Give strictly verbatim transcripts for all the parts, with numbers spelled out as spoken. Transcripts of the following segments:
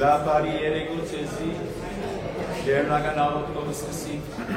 Լապարի երեգոց էզի, դերնական աղոտքով սկսի։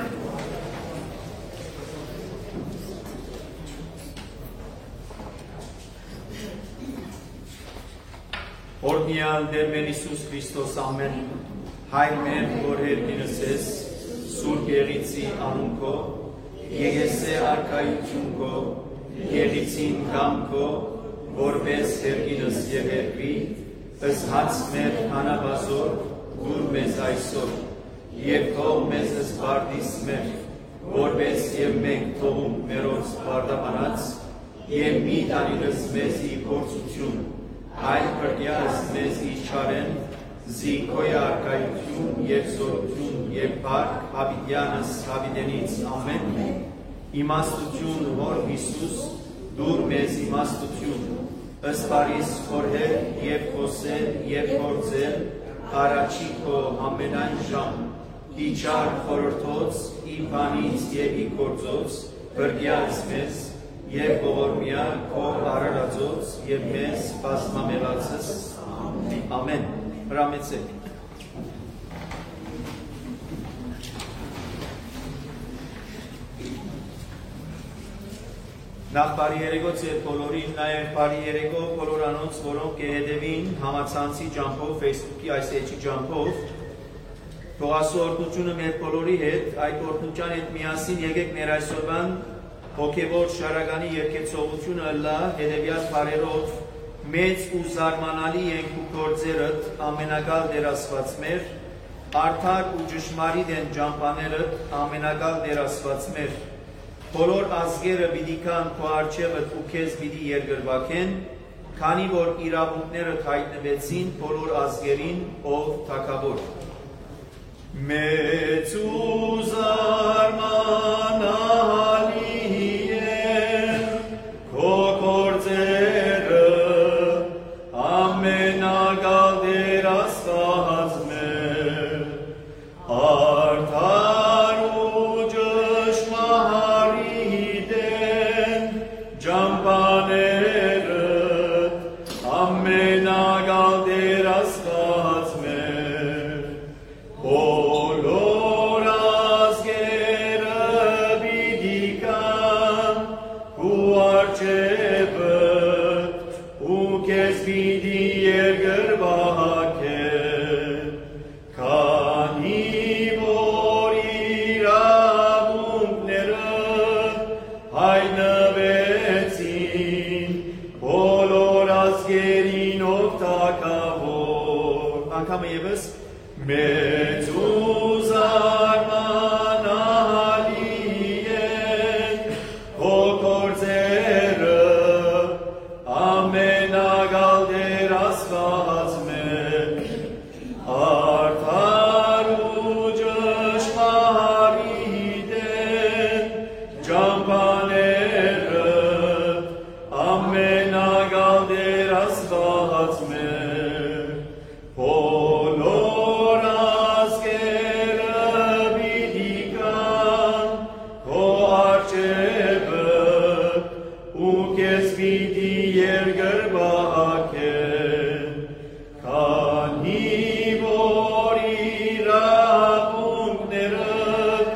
Օրդնիալ դերմեն Իսուս Քրիստոս ամեն, հայր մեր, որ հերգինս ես, սուրբ եղիցի անունքո, եգեսե արկայությունքո, եղիցին կամքո, որպես հերգինս և հերգվի, ըս հաց մեր անաբազոր, դուր մեզ այսօր, և թող մեզ ըս բարդիս մեր, որպես և մենք թողում մերոց բարդապանած, և մի տանիրս մեզի փորձություն, այլ պրդյաս մեզ իչարեն, զինքոյ արկայություն և զորություն և բարկ հավիդյանս հավիդենից ամեն, իմաստություն հոր Հիսուս, դուր մեզ իմաստություն, ըսպարիս խորհել և խոսել և գործել, առաջի քո ամենայն ժամ, իչար խորհրդոց, ի բանից և ի գործոց, բրգյաց մեզ, և ողորմյա քո արարածոց, և մեզ բազմամեղացս, ամեն, հրամեցեք։ Նախ բարի երեգոց և բոլորին, նաև բարի երեգո բոլորանոց, որոնք կհետևին համացանցի ջամփով, Facebook-ի այս էջի ջամփով, թող Աստծո օրհնությունը մեր բոլորի հետ, այդ օրհնության հետ միասին եկեք մեր այսօրվան հոգևոր շարականի երկեցողությունը ըլլա հետևյալ բառերով մեծ ու զարմանալի ենք ու գործերդ ամենակալ Տեր Աստված մեր, արդար ու ճշմարիտ են ճամփաներդ ամենակալ Տեր Աստված մեր, բոլոր ազգերը պիտի կան քո առջևդ ու քեզ պիտի երկրվագեն, քանի որ իրավունքներդ հայտնվեցին բոլոր ազգերին, ով թագավոր։ Մեծ ու զարմանալի են քո գործերը, ամենակալ Տեր Աստված մեր, արդար ու ճշմարիտ են ճամփաներդ, ամենակալ Տեր Աստված մեր, բոլոր ազգերը պիտի կան քո առջևդ ու քեզ պիտի երկրվագեն, քանի որ իրավունքներդ հայտնվեցին բոլոր ազգերին, ով թագավոր։ Անգամը ևս մեծ ու զարմանալի են քո գործերը, ամենակալ Տեր Աստված մեր, արդար ու ճշմարիտ են ճամփաներդ, ամենակալ Տեր Աստված մեր, բոլոր ազգերը պիտի կան քո առջևդ ու քեզ պիտի երկրվագեն, քանի որ իրավունքներդ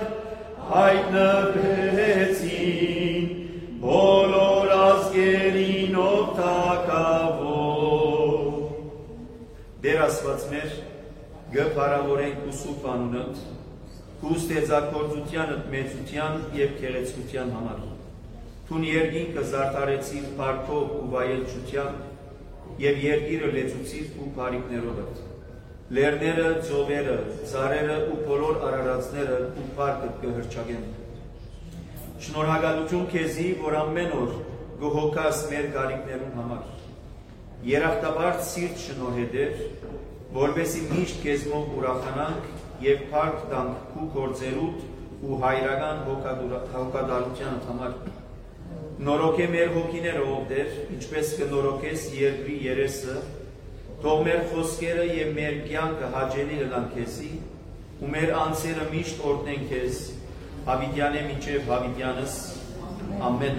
հայտնվեցին բոլոր ազգերին, ով թագավոր։ Տեր Աստված մեր, գփառավորենք ու սուրբ անունդ, քու ստեղծագործությանդ մեծության և գեղեցկության համար։ Թուն երկինքը զարդարեցիր փառքով ու վայելչությամբ, և երկիրը լեցուցիր ու բարիքներովդ։ Լեռները, ծովերը, ծառերը ու բոլոր արարածները ու փառքդ կհռչակեն։ Շնորհակալություն քեզի, որ ամեն օր գոհոքաս մեր կարիքներուն համար։ Երախտաբար սիրտ շնորհեդեր, որպեսզի միշտ քեզմով ուրախանանք և փառք տանք քու գործերուդ ու հայրական հոգադարությանդ համար։ Նորոգե մեր հոգիները, ով Տեր, ինչպես կնորոգես երկրի երեսը, թող մեր խոսքերը և մեր կյանքը հաճելի ըլան քեզի, ու մեր անձերը միշտ օրհնեն քեզ, հավիտյանե մինչև հավիտյանս, ամեն։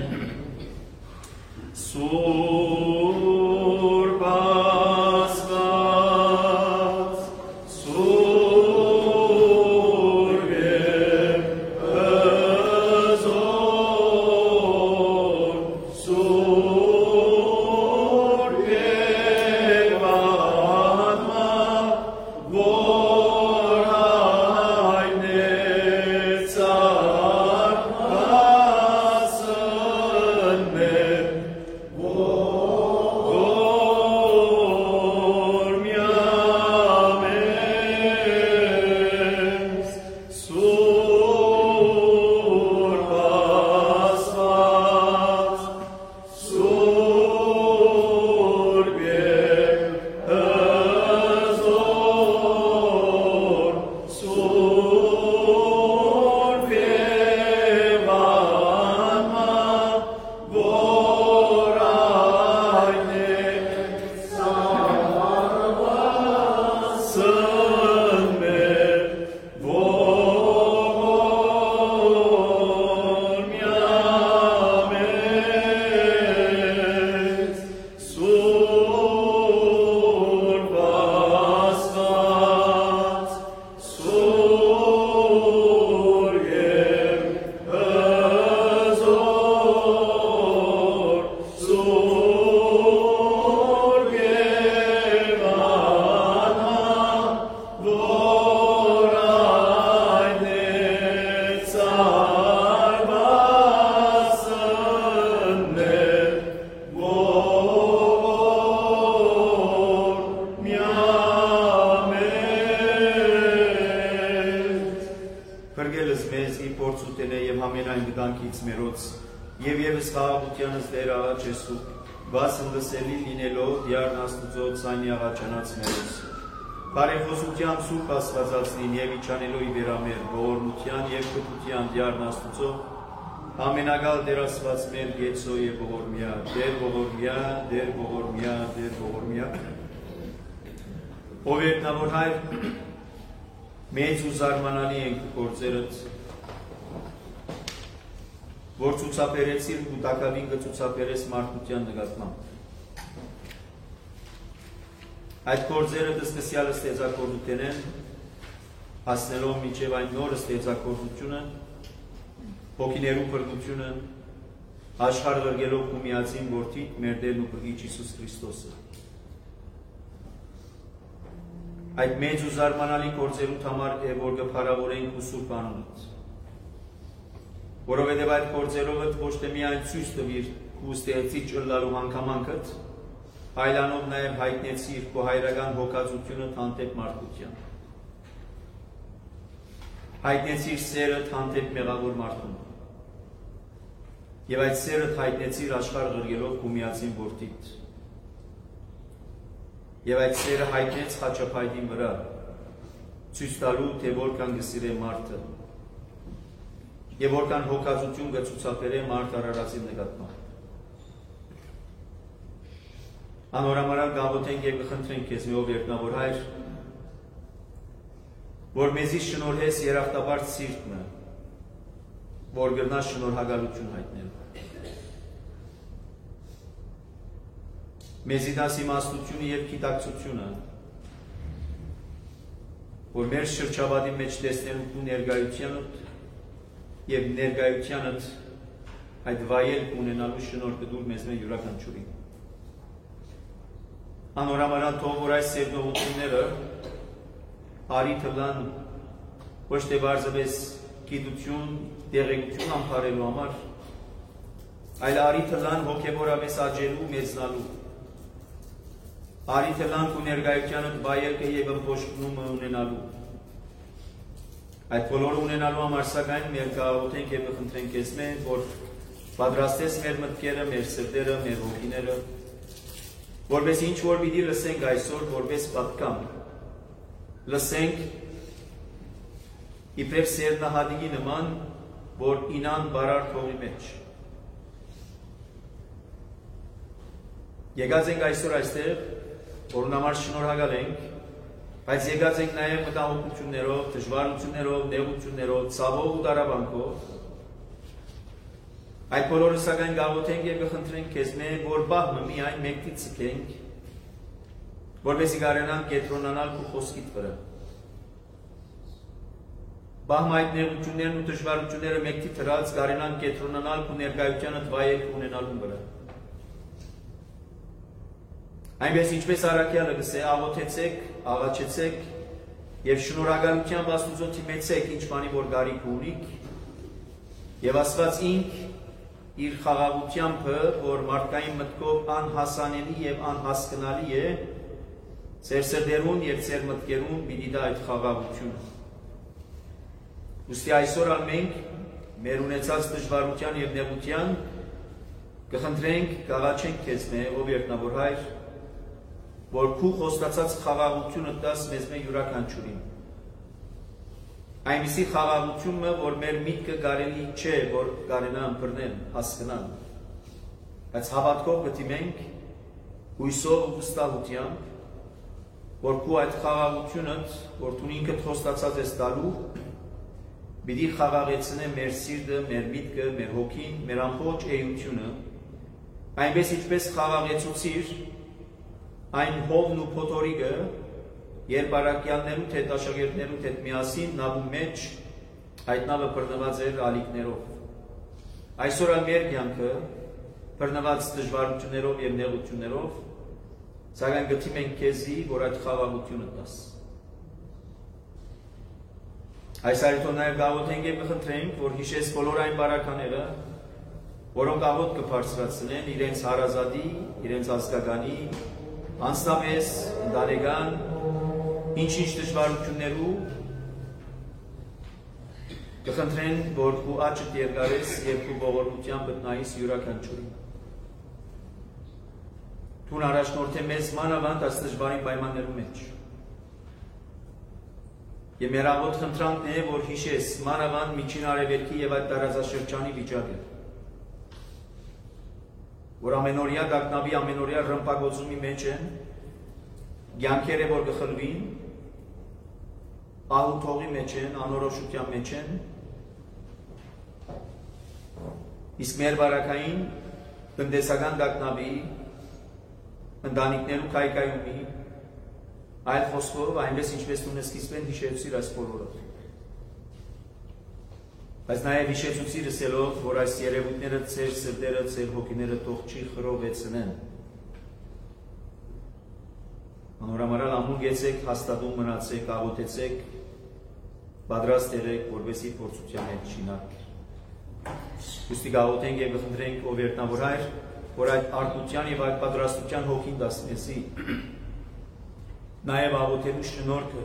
Սուրբ Աստված, փորձութենե եւ համենայն վտանգից մերոց եւ եւս խաղաղությանս դեր առաջ Եսու վասն լսելի լինելով դիարն Աստուծո ցանի աղաչանած մերոց բարեխոսությամբ սուրբ Աստվածածնին եւ իջանելով ի վերամեր ողորմության եւ կտության դիարն Աստուծո ամենագալ Տեր Աստված մեր գեցո եւ ողորմյա Տեր ողորմյա Տեր ողորմյա Տեր ողորմյա ով ետնավոր հայր մեծ ու զարմանալի ենք գործերդ որ ցուցաբերեցիր ու տակավին կցուցաբերես մարդկության նկատմամբ այդ գործերը դստեսյալը ստեղծագործություն են հասնելով մինչև այն նոր ստեղծագործությունը հոգիներու փրկությունը աշխարհ գրգելով ու միածին որդիդ մեր Տերն ու Փրկիչ Հիսուս Քրիստոսը այդ մեծ ու զարմանալի գործերուց համար է որ կփարավորենք ու սուրբ անունդ որովհետև այդ գործերով ոչ թե միայն ցույց տվիր ու ստեղծիչ ըլլալու հանգամանքդ այլանով նաև հայտնեցիր քո հայրական հոգածությունը հանդեպ մարդկության հայտնեցիր սերը հանդեպ մեղավոր մարդուն եւ այդ սերը հայտնեցիր աշխարհ գրգելով քո միածին որդիդ եւ այդ սերը հայտնեց խաչապայտին վրա ցույց տալու թե որքան գսիրե մարդը եւ որքան հոգածություն գծուցաբերե մարդ արարածի նկատմամբ անորամարալ գաղութենք եւ կխնդրենք քեզ մի ով երկնավոր հայր որ մեզի շնորհես երախտաբար սիրտը որ գրնաս շնորհակալություն հայտնել մեզի դաս իմաստությունը եւ գիտակցությունը որ մեր շրջապատի մեջ տեսնելու ներկայությանդ եւ ներկայությանդ այդ վայել ունենալու շնորհը դուր մեզ մե յուրաքանչյուրին անորամարան թող որ այս սերնողությունները արի թվան ոչ թե բարձրապես գիտություն տեղեկություն ամփարելու համար այլ արի թվան հոգեվորապես աճելու մեծնալու արի թվան ու ներկայությանդ վայելքը եւ ըմբոշխնումը ունենալու այդ բոլորը ունենալու համար սակայն մեր կարողենք եւ խնդրենք քեզ մեն որ պատրաստես մեր մտքերը, մեր սրտերը, մեր հոգիները որպես ինչ որ պիտի լսենք այսօր որպես պատկամ լսենք իբրև սերնահատիկի նման որ ինան բարար փողի մեջ եկած ենք այսօր այստեղ որն համար շնորհակալ ենք բայց եկած ենք նաև մտահոգություններով, դժվարություններով, նեղություններով, ցավով ու դարաբանքով այդ բոլորը սակայն գաղութենք եւ կխնդրենք քեզ մեր որ բահմը միայն մեկից ցկենք որովհետեւ կարենան կետրոնանալ քո խոսքիդ վրա բահմը այդ նեղություններն ու դժվարությունները մեկի դրած կարենան կետրոնանալ քո ներկայությանդ վայել ունենալու վրա այնպես ինչպես առաքյալը գսե աղոթեցեք, աղաչեցեք եւ շնորհակալությամբ Աստուծո թիմեցեք ինչ բանի որ գարիք ունիք եւ Աստված ինք իր խաղաղությամբ որ մարդկային մտքով անհասանելի եւ անհասկանալի է ծեր սրտերուն եւ ծեր մտքերուն պիտի դա այդ խաղաղությունը ուստի այսօր ալ մենք մեր ունեցած դժվարության եւ նեղության կխնդրենք կաղաչենք քեզ մեր ով երկնավոր հայր որ քու խոստացած խաղաղությունը տաս մեզ մե յուրաքանչյուրին այնպիսի խաղաղությունը որ մեր միտքը կարելի չէ որ կարենան բռնեն հասկանան բայց հավատքով գտիմենք հույսով ու վստահությամբ որ քու այդ խաղաղությունը որ դու ինքդ խոստացած ես տալու պիտի խաղաղեցնե մեր սիրտը մեր միտքը մեր հոգին մեր ամբողջ էությունը այնպես ինչպես խաղաղեցուցիր այն հովն ու փոթորիկը երբ առաքյալներու թե աշակերտներու հետ միասին նավու մեջ այդ նավը բռնված էր ալիքներով այսօր մեր կյանքը բռնված դժվարություններով եւ նեղություններով սակայն գտիմ ենք քեզի որ այդ խաղաղությունը տաս այս այդտեղ նաեւ գաղութենք եւ կխնդրենք որ հիշես բոլոր այն բարակաները որոնք աղոտ կբարձրացնեն իրենց հարազատի իրենց ազգականի անձնապես ընտանեկան ինչ-ինչ դժվարություններու Կխնդրեն, որ քու աչքդ երկարես եւ քու ողորմությամբ գտնայիս յուրաքանչյուրին։ Տուն առաջնորդե մեզ մանավանդ այս դժվարին պայմաններու մեջ։ Եվ մեր ամոթ խնդրանքն է, որ հիշես մանավանդ միջին արևելքի եւ այդ տարածաշրջանի վիճակը, որ ամենօրյա գաղտնավի ամենօրյա ռմպագործումի մեջ են, կյանքերը որ կխլվին, աղութողի մեջ են, անորոշության մեջ են, իսկ մեր բարակային տնտեսական գաղտնավի, ընտանիքներու քայքայումի, այլ խոսքով, այնպես ինչպես տունը սկիզբեն հիշեցիր այս բոլորը։ Բայց նաև հիշեցուցիր ասելով, որ այս երևույթները ծեր սրտերը, ծեր հոգիները թող չի խռովեցնեն։ Անորամարալ ամուր գեցեք, հաստատում մնացեք, աղոթեցեք, պատրաստ եղեք, որպեսզի փորձության հետ չինակ։ Ուստի գաղոթենք եւ խնդրենք ով երտնավոր Հայր, որ այդ արտության եւ այդ պատրաստության հոգին դասնեսի, նաեւ աղոթելու շնորհքը,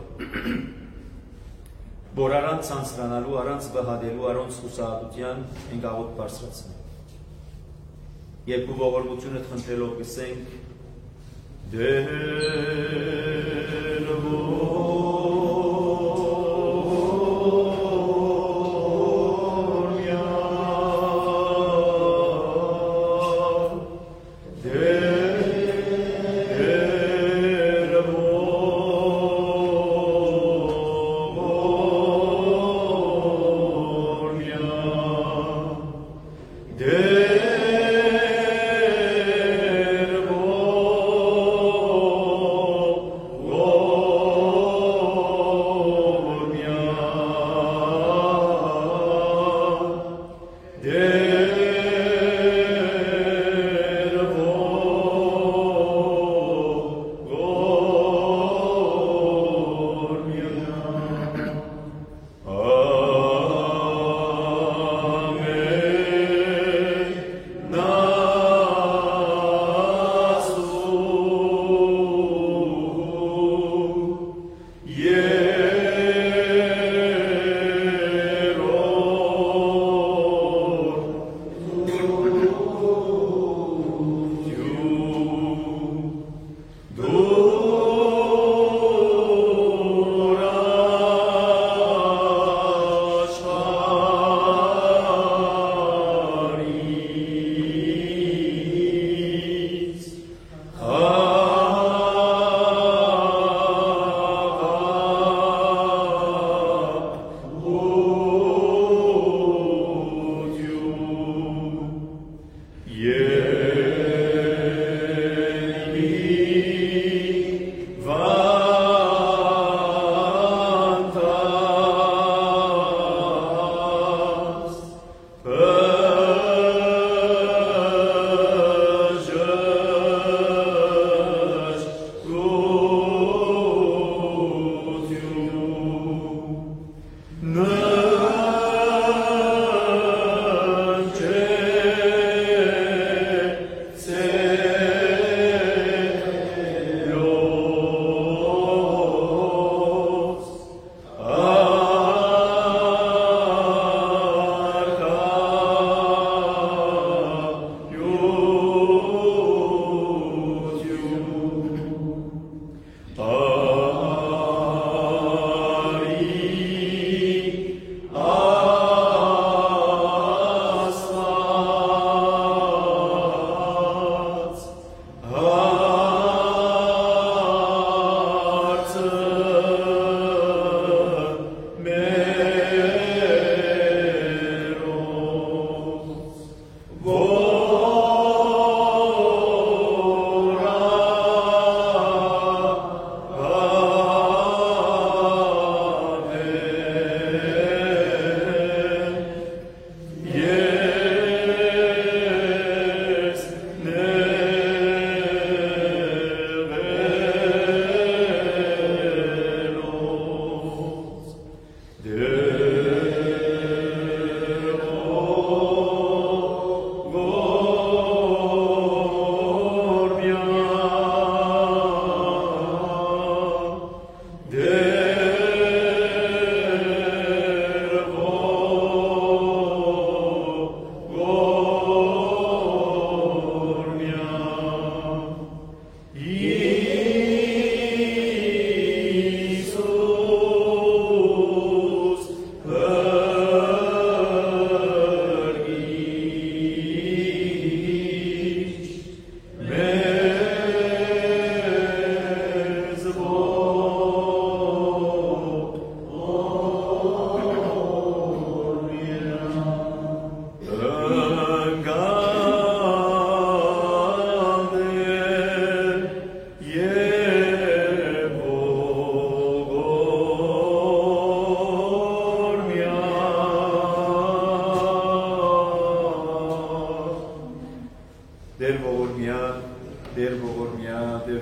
որ առանց ցանցրանալու, առանց վհադելու, առանց հուսահատության ենք աղոթ բարձրացնել։ Եվ ու ողորմությունը խնդրելով կսենք Oh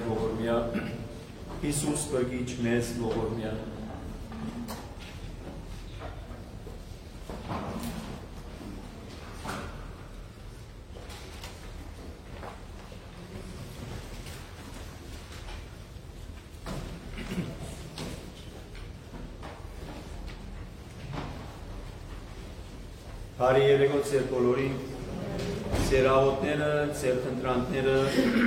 ողորմյա Հիսուս բրգիչ մեզ ողորմյա Բարի երեկո ձեր բոլորին, ձեր աղոթները, ձեր խնդրանքները,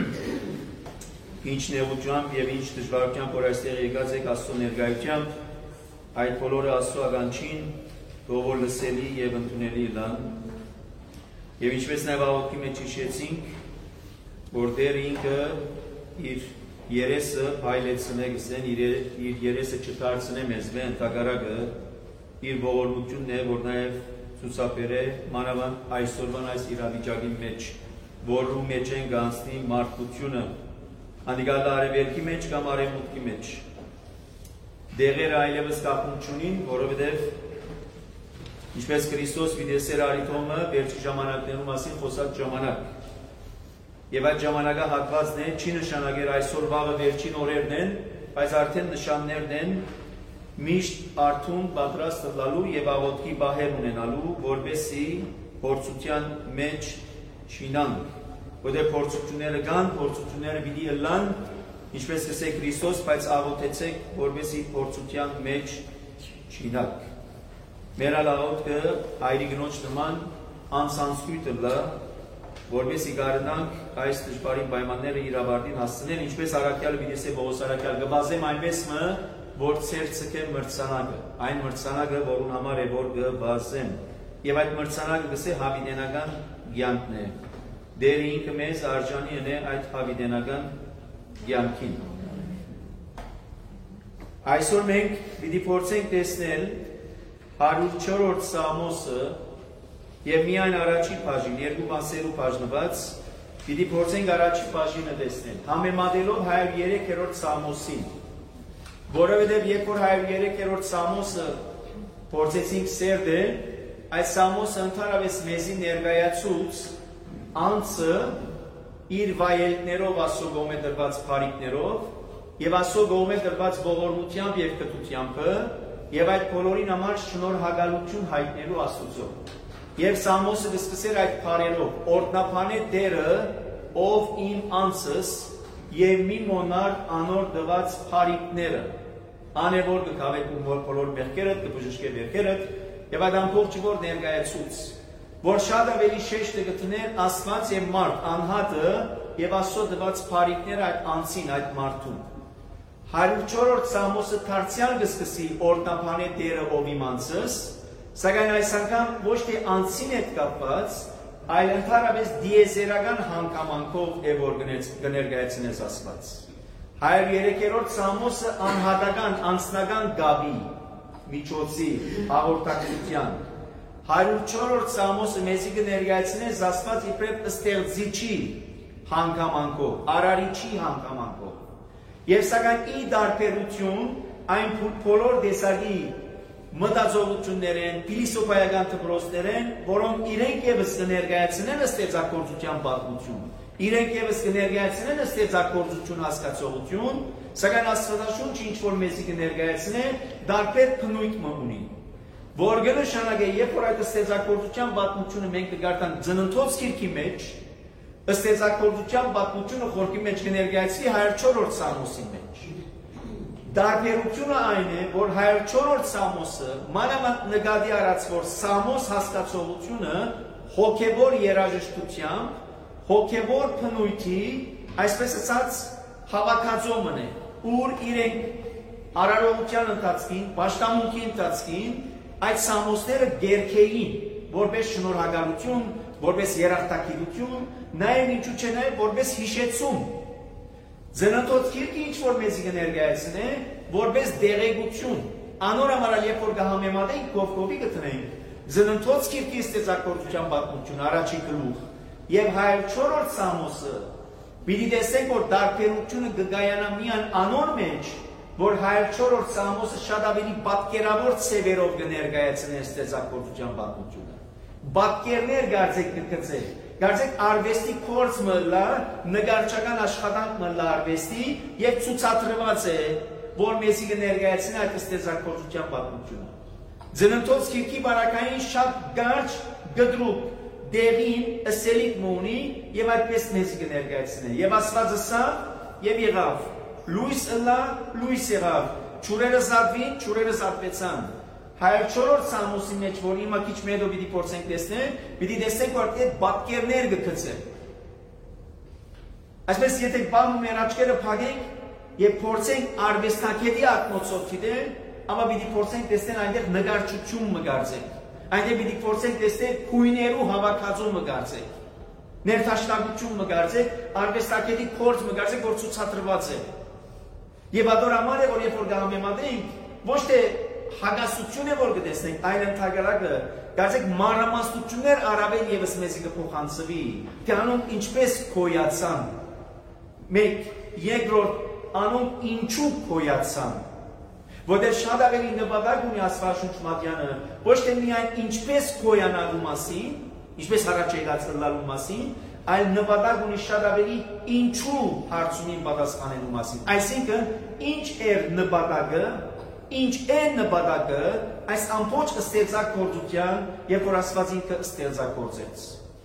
ինչ նեղությամբ և ինչ դժվարությամբ, որ այստեղ եկած եք Աստծո ներկայությամբ, այդ բոլորը Աստծո ականջին, թող որ լսելի և ընդունելի լան, և ինչպես նաև աղոթքի մեջ հիշեցինք, որ Տեր ինքը իր երեսը փայլեցնե, գսեն, իր երեսը չդարձնե մեզ վե, ընդհակառակը իր ողորմությունն է, որ նաև ցուցաբեր է մանավանդ այսօրվան այս իրավիճակի մեջ, որու մեջ են գանցնի մարդկությունը, հանդիկալը արևելքի մեջ կամ արևմուտքի մեջ։ Դեղերը այլևս կապում չունին, որովհետև ինչպես Քրիստոս վիդեսեր արիթոմը վերջի ժամանակներու մասին խոսած ժամանակ։ Եվ այդ ժամանակահատվածն է, չի նշանակեր այսօր վաղը վերջին օրերն են, բայց արդեն նշաններն են միշտ արդուն պատրաստ լալու և աղոթքի բահեր ունենալու, որպեսի փորձության մեջ չինանք, որտեղ փորձությունները կան, փորձությունները պիտի ըլլան, ինչպես կսե Քրիստոս, բայց աղոթեցեք, որպեսի փորձության մեջ չինանք։ Մեր աղոթքը հայրի գնոջ նման անսանսկույտ ըլլա, որպեսի կարողանանք այս դժվարին պայմանները իր ավարտին հասցնել, ինչպես առաքյալը պիտի ասե Պողոս առաքյալ, կբազեմ այնպես մը որ ցերցքը մրցանակը, այն մրցանակը, որուն համար է որ գվազեմ, և այդ մրցանակը գսե հավիտենական կյանքն է, Տերը ինքը մեզ արժանի է այդ հավիտենական կյանքին։ Այսօր մենք պիտի փորձենք տեսնել հարյուր չորրորդ Սաղմոսը և միայն առաջի բաժին, երկու մասերու բաժնված, պիտի փորձենք առաջի բաժինը տեսնել, համեմատելով հարյուր երեքերորդ Սաղմոսին, որովհետև երբ որ հարյուր երեքերորդ Սաղմոսը փորձեցինք սերդել, այս Սաղմոսը ընդհանրապես մեզի ներկայացուց անձը իր վայելքներով Աստծո կողմէ տրված բարիքներով և Աստծո կողմէ տրված ողորմությամբ և կրթությամբ և այդ բոլորին համար շնորհակալություն հայտնելու Աստծո։ Եվ Սաղմոսը կսկսեր այդ բառերով. «Օրհնաբանե Տերը, ով իմ անձս և մի մոնար անոր տված բարիքները, անևոր կքավեքում բոլոր մեղքերդ, կբժշկե վերքերդ, և այդ ամբողջը որ ներկայացուց, որ շատ ավելի շեշտը կտներ Աստված և մարդ անհատը և Աստծո տված բարիքները այդ անձին, այդ մարդուն։ հարյուր չորրորդ Սաղմոսը դարձյալ կսկսի օրհնաբանե Տերը, ով իմ անձս, սակայն այս անգամ ոչ թե անձին հետ կապված, այլ ընդհանրապես դիեզերական հանգամանքով է որ կներկայացնես Աստված։ հարյուր երեքերորդ Սաղմոսը անհատական, անձնական գաբի, միջոցի, հաղորդակցության, հարյուր չորրորդ Սաղմոսը մեզի կներկայացնես Աստված իբրև ստեղծիչի հանգամանքով, արարիչի հանգամանքով։ Եվ սակայն ի տարբերություն այն բոլոր տեսակի մտածողություններ են, փիլիսոփայական դպրոցներ են, որոնք իրենք ևս կներկայացնեն ստեղծագործության պատմություն, իրենք ևս կներկայացնեն ստեղծագործություն հասկացողություն, սակայն Աստվածաշունչը ինչ որ մեզի կներկայացնե, տարբեր բնույթ ունի, որ կնշանակե, երբ որ այդ ստեղծագործության պատմությունը մենք կգարտանք Ծննդոց գիրքի մեջ, ստեղծագործության պատմությունը խորքի մեջ կներկայացվի հարյուր չորրորդ Սաղմոսի մեջ։ Տարբերությունը այն է, որ հարյուր չորրորդ Սաղմոսը մանավանդ նկատի առած, որ Սաղմոս հասկացողությունը հոգևոր երաժշտությամբ, հոգևոր բնույթի, այսպես ասած, հավաքածոմն է, ուր իրենք արարողության ընթացքին, պաշտամունքի ընթացքին այդ Սաղմոսները գերքեին, որպես շնորհակալություն, որպես երախտագիտություն, նաև ինչու չէ նաև որպես հիշեցում։ Ծննդոց գիրքը ինչ որ մեզի կներկայացնե, որպես դեղեցություն, անոր համար երբ որ կհամեմատենք կողքովի կտնենք, Ծննդոց գիրքի ստեղծագործության պատմություն առաջի գլուխ եւ հարյուր չորրորդ Սաղմոսը, պիտի տեսնենք, որ տարբերությունը կգայանա միան անոր մեջ, որ հարյուր չորրորդ Սաղմոսը շատ ավելի պատկերավոր ցևերով կներկայացնի ստեղծագործության պատմությունը։ Պատկերներ գարձեք կգծել, Գարձեք արվեստի փորձ մը նկարչական աշխատանք մը արվեստի եւ ցուցադրված է, որ մեզի կներկայացնի այդ ստեղծագործության պատմությունը։ Ձնընթոց քիրքի բարակային շատ գարջ գդրուկ դերին ըսելիք մունի եւ այդպես մեզի կներկայացնի։ Եվ Աստվածը սա եւ եղավ։ Լույս ըլա, լույս եղավ։ Ճուրերը զատվին, ճուրերը զատվեցան։ Հայրչորդ Սամոսի մեջ, որ հիմա քիչ մեդո պիտի փորձենք տեսնել, պիտի տեսնենք որ այդ պատկերներ կգցեն։ Այսպես եթե բանում մեր աչքերը փակենք եւ փորձենք արվեստագետի ակնոցով դիտել, amma պիտի փորձենք տեսնել այնտեղ նկարչություն մգարձենք։ Այնտեղ պիտի փորձենք տեսնել քույներու հավաքածու մգարձենք։ Ներթաշնակություն մգարձենք, արվեստագետի փորձ մգարձենք, որ ցուցադրված է։ Եվ ադոր համար է, որ երբ որ գամեմատենք, ոչ թե հագասություն է, որ կտեսնենք, այլ ընդհակառակը, գարձեք մանրամասնություններ առավել եւս մեզի կփոխանցվի, թե անոնք ինչպես քոյացան, մեկ, երկրորդ, անոնք ինչու քոյացան, որտեղ շատ ավելի նպատակ ունի Աստվածաշունչ Մատյանը, ոչ թե միայն ինչպես քոյանալու մասին, ինչպես առաջ եկած լալու մասին, այլ նպատակ ունի շատ ավելի ինչու հարցումին պատասխանելու մասին։ Այսինքն, ինչ էր նպատակը, ինչ է նպատակը այս ամբողջ ստեղծագործության, երբ որ Աստված ինքը ստեղծագործեց։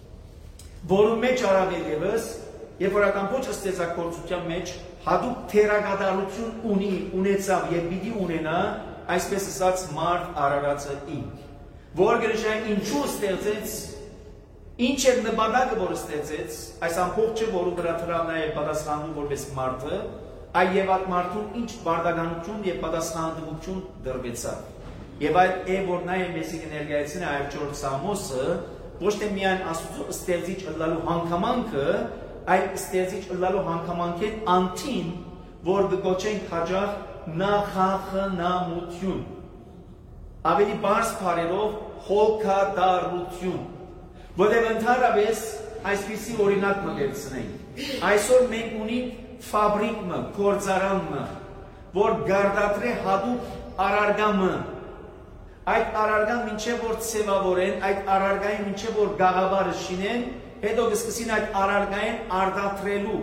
Որու մեջ առավել ևս, երբ որ այդ ամբողջ ստեղծագործության մեջ հատուկ թերակատարություն ունի, ունեցավ եւ պիտի ունենա, այսպես ասած մարդ Արարածը ինք, որ գրժա ինչու ստեղծեց, ինչ էր նպատակը, որ ստեղծեց, այս ամբողջը, որու վրա դրավ նաեւ պատասխանում որպես մարդը, այ եւ այդ մարդուն ինչ բարդականություն եւ պատասխանատվություն դրվեցավ։ Եվ այդ է որ նաեւ մեզի կներկայացնի Հայրչորդ Սամոսը, ոչ թե միայն Աստծո ստեղծիչ ըլլալու հանգամանքը, այլ ստեղծիչ ըլլալու հանգամանքեն անտին, որ կգոչենք հաջող նախախնամություն։ Ավելի բարձ բառերով հոգադառություն, որտեղ ընդհանրապես այսպիսի օրինակ մգերցնենք։ Այսօր մենք ունենք ֆաբրիկը, գործարանը, որ գարդատրե հատուկ արարգամը, այդ արարգան մինչև որ ցևավորեն, այդ արարգային մինչև որ գաղավարը շինեն, հետո կսկսին այդ արարգային արդատրելու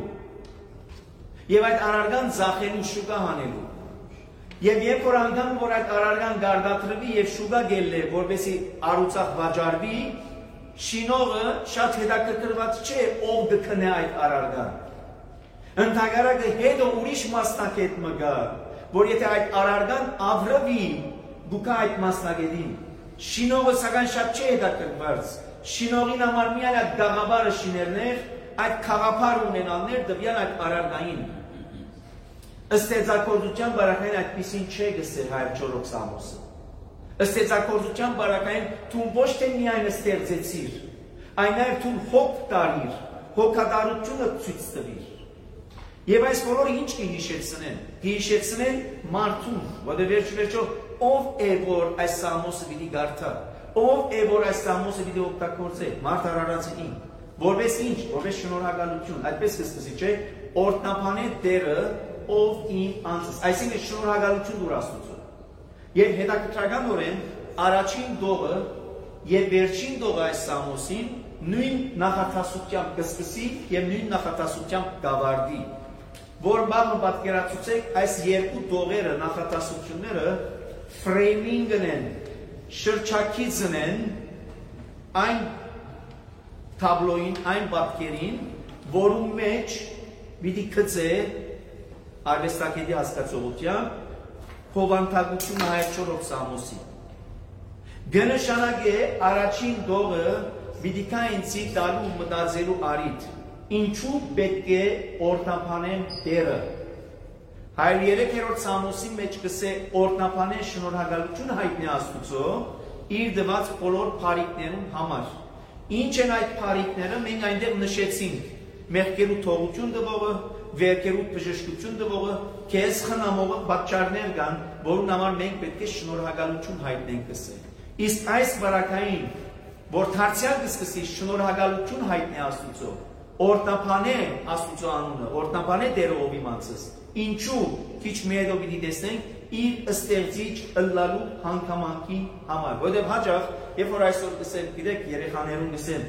եւ այդ արարգան ձախելու շուկա հանելու։ Եվ երբ որ անգամ որ այդ արարգան գարդատրվի եւ շուկա գելլե, որովհետեւ առուցախ վաճառվի, շինողը շատ հետաքրքրված չէ ով կքնե այդ արարգան։ Ընդհակառակը հետո ուրիշ մասնակետ մը գա, որ եթե այդ արարգան ավրվի, դուք այդ մասնակետին, շինողը սակայն շատ չէ հետաքրքրված, շինողին համար միայն այդ գաղաբարը շիներներ, այդ խաղապար ունենալներ դվյան այդ արարգային։ Ստեղծագործության բարակային այդպիսին չէ գսեր Հայրչորդ Սամոսը։ Ստեղծագործության բարակային թուն ոչ թե միայն ստեղծեցիր, այլ նաև թուն հոգ տարիր, հոգատարությունը ցույց տվիր։ Եվ այս բոլորը ինչ կհիշեցնեն։ Կհիշեցնեն մարդուն, որտեղ վերջ-վերջո ով է որ այս Սամոսը պիտի գարթա, ով է որ այս Սամոսը պիտի օգտագործի, մարդ Արարածը ինք, որպես ինչ, որպես շնորհակալություն, այդպես կսկսի, չէ, օրտնապանե դերը ով իմ անձս, այսինքն շնորհակալություն դուր Աստծո։ Եվ հետաքրքրականորեն առաջին դողը եւ վերջին դողը այս Սամոսին նույն նախատասությամբ կսկսի եւ նույն նախատասությամբ կավարտի, որ բաղը պատկերացուցեք այս երկու դողերը նախատասությունները ֆրեյմինգն են, շրջակիցն են այն տաբլոյին, այն պատկերին, որում մեջ պիտի գծե արվեստագետի հասկացողությամբ հովանտակությունը Հայրչորդ Սամոսի։ Գնշանակ է առաջին դողը պիտի կա ինձի տալու մտածելու արիթ, ինչու պետք է օրտնապանեն դերը։ Հայրերեքերորդ Սամոսի մեջ կսե օրտնապանեն շնորհակալությունը հայտնի Աստուծո իր դված բոլոր փարիկներուն համար։ Ինչ են այդ փարիկները, մենք այնտեղ նշեցինք մեղքերու թողություն տվողը, վերքերու բժշկություն տվողը, քեզ խնամողը պատճառներ կան, որուն համար մենք պետք է շնորհակալություն հայտնենք կսել։ Իսկ այս բարակային, որ դարձյալ կսկսի շնորհակալություն հայտնի Աստուծո, օրտնապանե Աստուծո անունը, օրտնապանե Տերը ով իմացես։ Ինչու քիչ մի հետո պիտի տեսնենք իր ստեղծիչ ըլլալու հանգամանքի համար, որովհետև հաճախ երբ որ այսօր կսեն, գիտեք, երեխաներուն կսեն,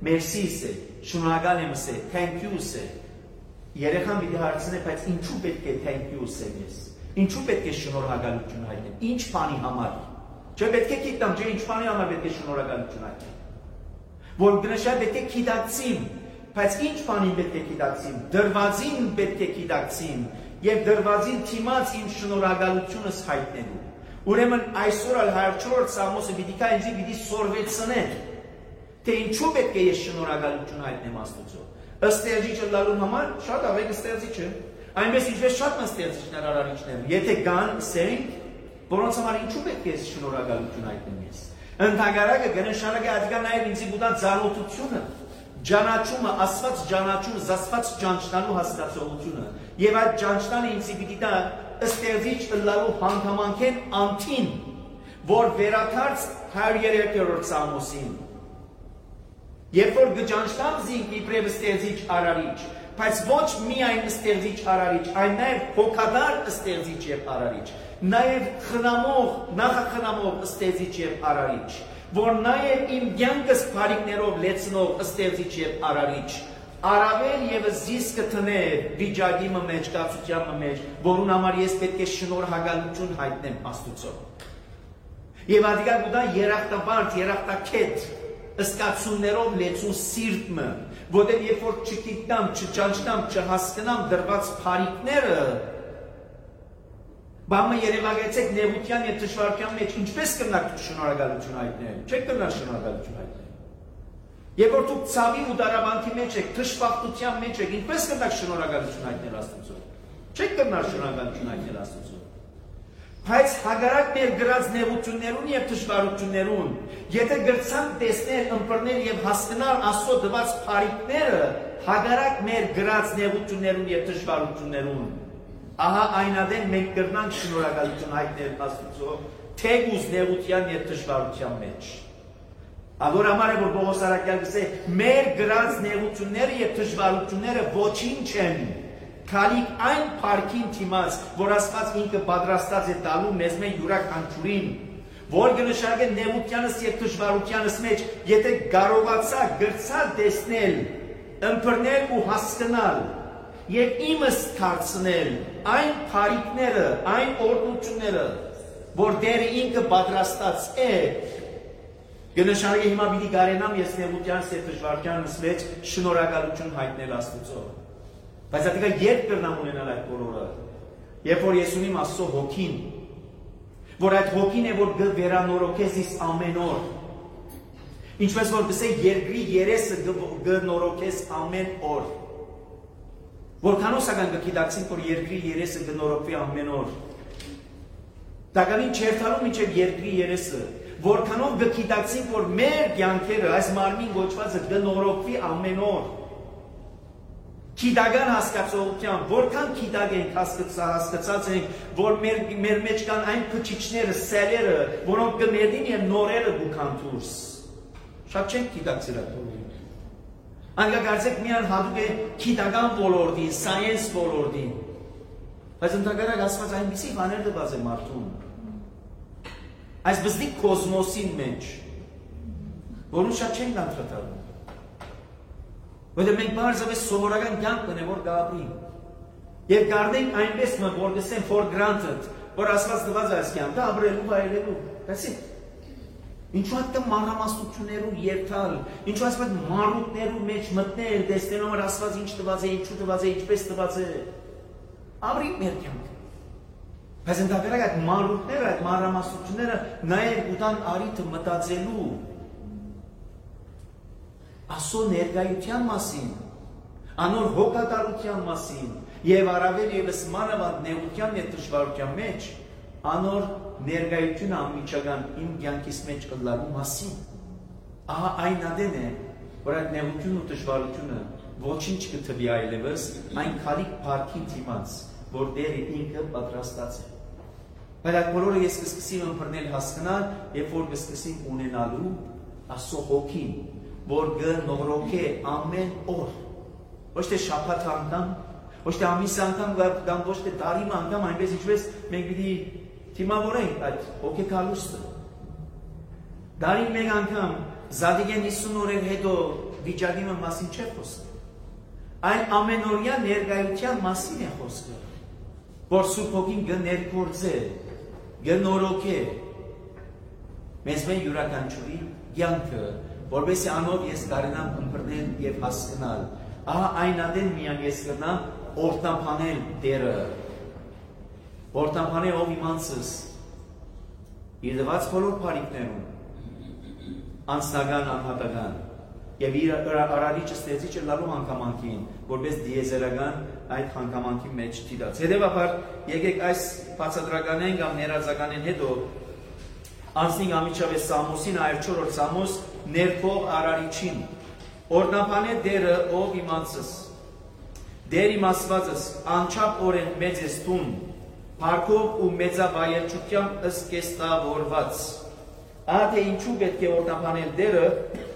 մերսիս է, շնորհակալ եմ ասել, thank you ասել։ Երեխան պիտի հարցնի, բայց ինչու պետք է thank you ասեմ ես։ Ինչու պետք է շնորհակալություն հայտնեմ։ Ինչ բանի համար։ Չէ՞ պետք է գիտեմ, չէ՞ ինչ բանի համար պետք է շնորհակալություն հայտնեմ։ Որ գնաշա պետք է գիտակցիմ, բայց ինչ բանին պետք է գիտակցիմ։ Դրվածին պետք է գիտակցիմ եւ դրվածին թիմած իմ շնորհակալությունս հայտնելու։ Ուրեմն այսօր ալ հարցորդ Սամոսը պիտի կա ինձ պիտի սորվեցնել։ Թե ինչու պետք է ես շնորհակալություն հայտնեմ Աստծո։ Ըստերջիչը լալու համար շատ ավելի ըստերջիչ է։ Այնպես ինչպես շատ ըստերջիչներ արարիչներ։ Եթե կան սենք, որոնց համար ինչու պետք է շնորհակալություն հայտնեմ ես։ Ընդհանրակը գնշարակը ադիգա նաև ինձ ուտա ծանոթությունը, ճանաչումը, Աստված ճանաչումը, Աստված ճանաչնալու հասկացողությունը։ Եվ այդ ճանաչնալը ինձ պիտի տա ըստերջիչ լալու հանգամանքեն անտին, որ վերաթարց հարյուր երեք Սամոսին։ Երբ որ գճանչտամ զինք իբրև ստեղծիչ արարիչ, բայց ոչ միայն ստեղծիչ արարիչ, այլ նաև հոգատար ստեղծիչ եւ արարիչ, նաև խնամող, նախախնամող ստեղծիչ եւ արարիչ, որ նաև իմ կյանքս բարիքներով լեցնող ստեղծիչ եւ արարիչ, առավել եւս զիսկը թներ վիճակի մեջ, կացության մեջ, որուն համար ես պետք է շնորհակալություն հայտնեմ Աստծո։ Եվ ադիգա գուտա երախտաբարդ, երախտակետ ըսկացումներով լեցուն սիրտը, որտեղ երբ որ չգիտամ, չճանչնամ, չհասկանամ դրված բարիքները, բամը երևակայեցեք նեղության եւ դժվարության մեջ ինչպես կնակ շնորհակալություն հայտնել, չեք կնակ շնորհակալություն հայտնել։ Երբ որ դուք ցավի ու դարավանքի մեջ եք, դժբախտության մեջ եք, ինչպես կնակ շնորհակալություն հայտնել Աստծո։ Չեք կնակ շնորհակալություն հայտնել Աստծո։ Բայց հագարակ մեր գրած նեղություններուն եւ դժվարություններուն, եթե գրցանք տեսնել, ըմբռնել եւ հասկանալ Աստծո տված բարիքները, հագարակ մեր գրած նեղություններուն եւ դժվարություններուն, ահա այնադեն մենք կրնանք շնորհակալություն հայտնել Աստծո, թեգուզ նեղության եւ դժվարության մեջ։ Ավոր համար է որ Պողոս Արաքյալը գսե մեր գրած նեղությունները եւ դժվարությունները ոչինչ չեն։ Քալիք այն փառքին թիմած, որ Աստված ինքը պատրաստած է տալու մեզ մեր յուրաքանչյուրին, որ կնշանակե նեղությանս եւ դժվարությանս մեջ, եթե կարողացա գրծա տեսնել, ըմբռնել ու հասկանալ եւ իմս դարձնել այն փառքները, այն օրհնությունները, որ Տերը ինքը պատրաստած է, կնշանակե հիմա պիտի կարենամ ես նեղությանս եւ դժվարությանս մեջ շնորհակալություն հայտնել Աստծո։ Բայց ատիկա երբ կրնամ ունենալ այդ բոլորը, երբ որ ես ունիմ Աստծո հոգին, որ այդ հոգին է, որ վերանորոգես իս ամեն օր, ինչպես որ գսե երկրի երեսը գնորոգես ամեն օր, որքանոսական կգիտակցին, որ երկրի երեսը գնորոգվի ամեն օր, տականին չերթալու մինչև երկրի երեսը, որքանով կգիտակցին, որ մեր կյանքերը, այս մարմին գոչվածը գնորոգվի ամեն օր, Քիդագան հասկացողության, որքան քիդագ ենք հասկացած ենք, որ մեր, մեր մեջ կան այն փչիչները, սերերը, որոնք կմերդին և նորերը գուքան դուրս։ Շատ չենք քիդակցել այդ բոլորին։ Անգագարձեք միան հատուկ է քիդագան ոլորդին, սայենս ոլորդին։ Բայց ընդհանրակ Աստված այնպիսի բաներ տված է մարդուն։ Այս բզդիկ կոսմոսին մեջ, որում շատ չենք անդրադառնում։ Որտեղ մենք բարձրապես սովորական կյանք ունենք, որ գաբրի։ Եվ գարնենք այնպես մը, որ գսեն for granted, որ Աստված տված այս կյանքը ապրելու, վայելելու։ That's it։ Ինչու այդ մանրամասնություններում երթալ, ինչու ասված մարուտներու մեջ մտնել, տեսնելով որ Աստված ինչ տված է, ինչու տված է, ինչպես տված է։ Ապրի մեր կյանքը։ Բայց ընդհանրապես այդ մարուտները, այդ մանրամասնությունները նաև ուտան արիթը մտածելու Աստծո ներկայության մասին, անոր հոգատարության մասին եւ առավել եւս մանավանդ նեղության եւ դժվարության մեջ անոր ներկայությունը անմիջական իմ կյանքիս մեջ կլարու մասին։ Ահա այն ադեն է, որ այդ նեղությունն ու դժվարությունը ոչինչ կթվի այլևս, այն քալիք փառքին դիմաց, որ Տերը ինքը պատրաստած է։ Բայց այդ բոլորը ես կսկսեմ ըմբռնել հասկանալ, երբ որ կսկսեմ ունենալու Աստծո հոգին, որ գնորոգե ամեն օր, ոչ թե շաբաթ անգամ, ոչ թե ամիս անգամ, կամ ոչ թե տարի անգամ, այնպես ինչպես մենք պիտի թիմավորենք այդ հոգեկալուստը։ Դարին մեկ անգամ, Զադիգեն հիսուն օրեր հետո վիճակի մասին չէ խոսքը։ Այն ամենօրյա ներկայության մասին է խոսքը, որ Սուրբ Հոգին կներգործե, կնորոգե մեզ մեր յուրաքանչյուրի կյանքը, որպեսզի անով ես կարենամ ըմբռնել եւ հասկանալ։ Ահա այն ադեն միայն ես կրնամ օրտնապանել դերը, օրտնապանել ով իմանցս իր դված բոլոր բարիքներում, անձնական, անհատական, եւ իր արարիչը ստեղծիչը լալու հանգամանքին, որպես դիեզերական այդ հանգամանքի մեջ դիտած։ Հետևաբար, եկեք այս բացատրականեն կամ ներածականեն հետո անցնենք ամիջավես Սամոսին, հայրչորրորդ Սամոս, ներքող արարիչին, օրնապան է դերը ով իմանցս, դեր իմ ասվածս, անչափ օրեն մեծ ես տուն, փառքով ու մեծավայելչությամբ ըսկեստավորված։ Ահա թե ինչու պետք է օրնապանել դերը,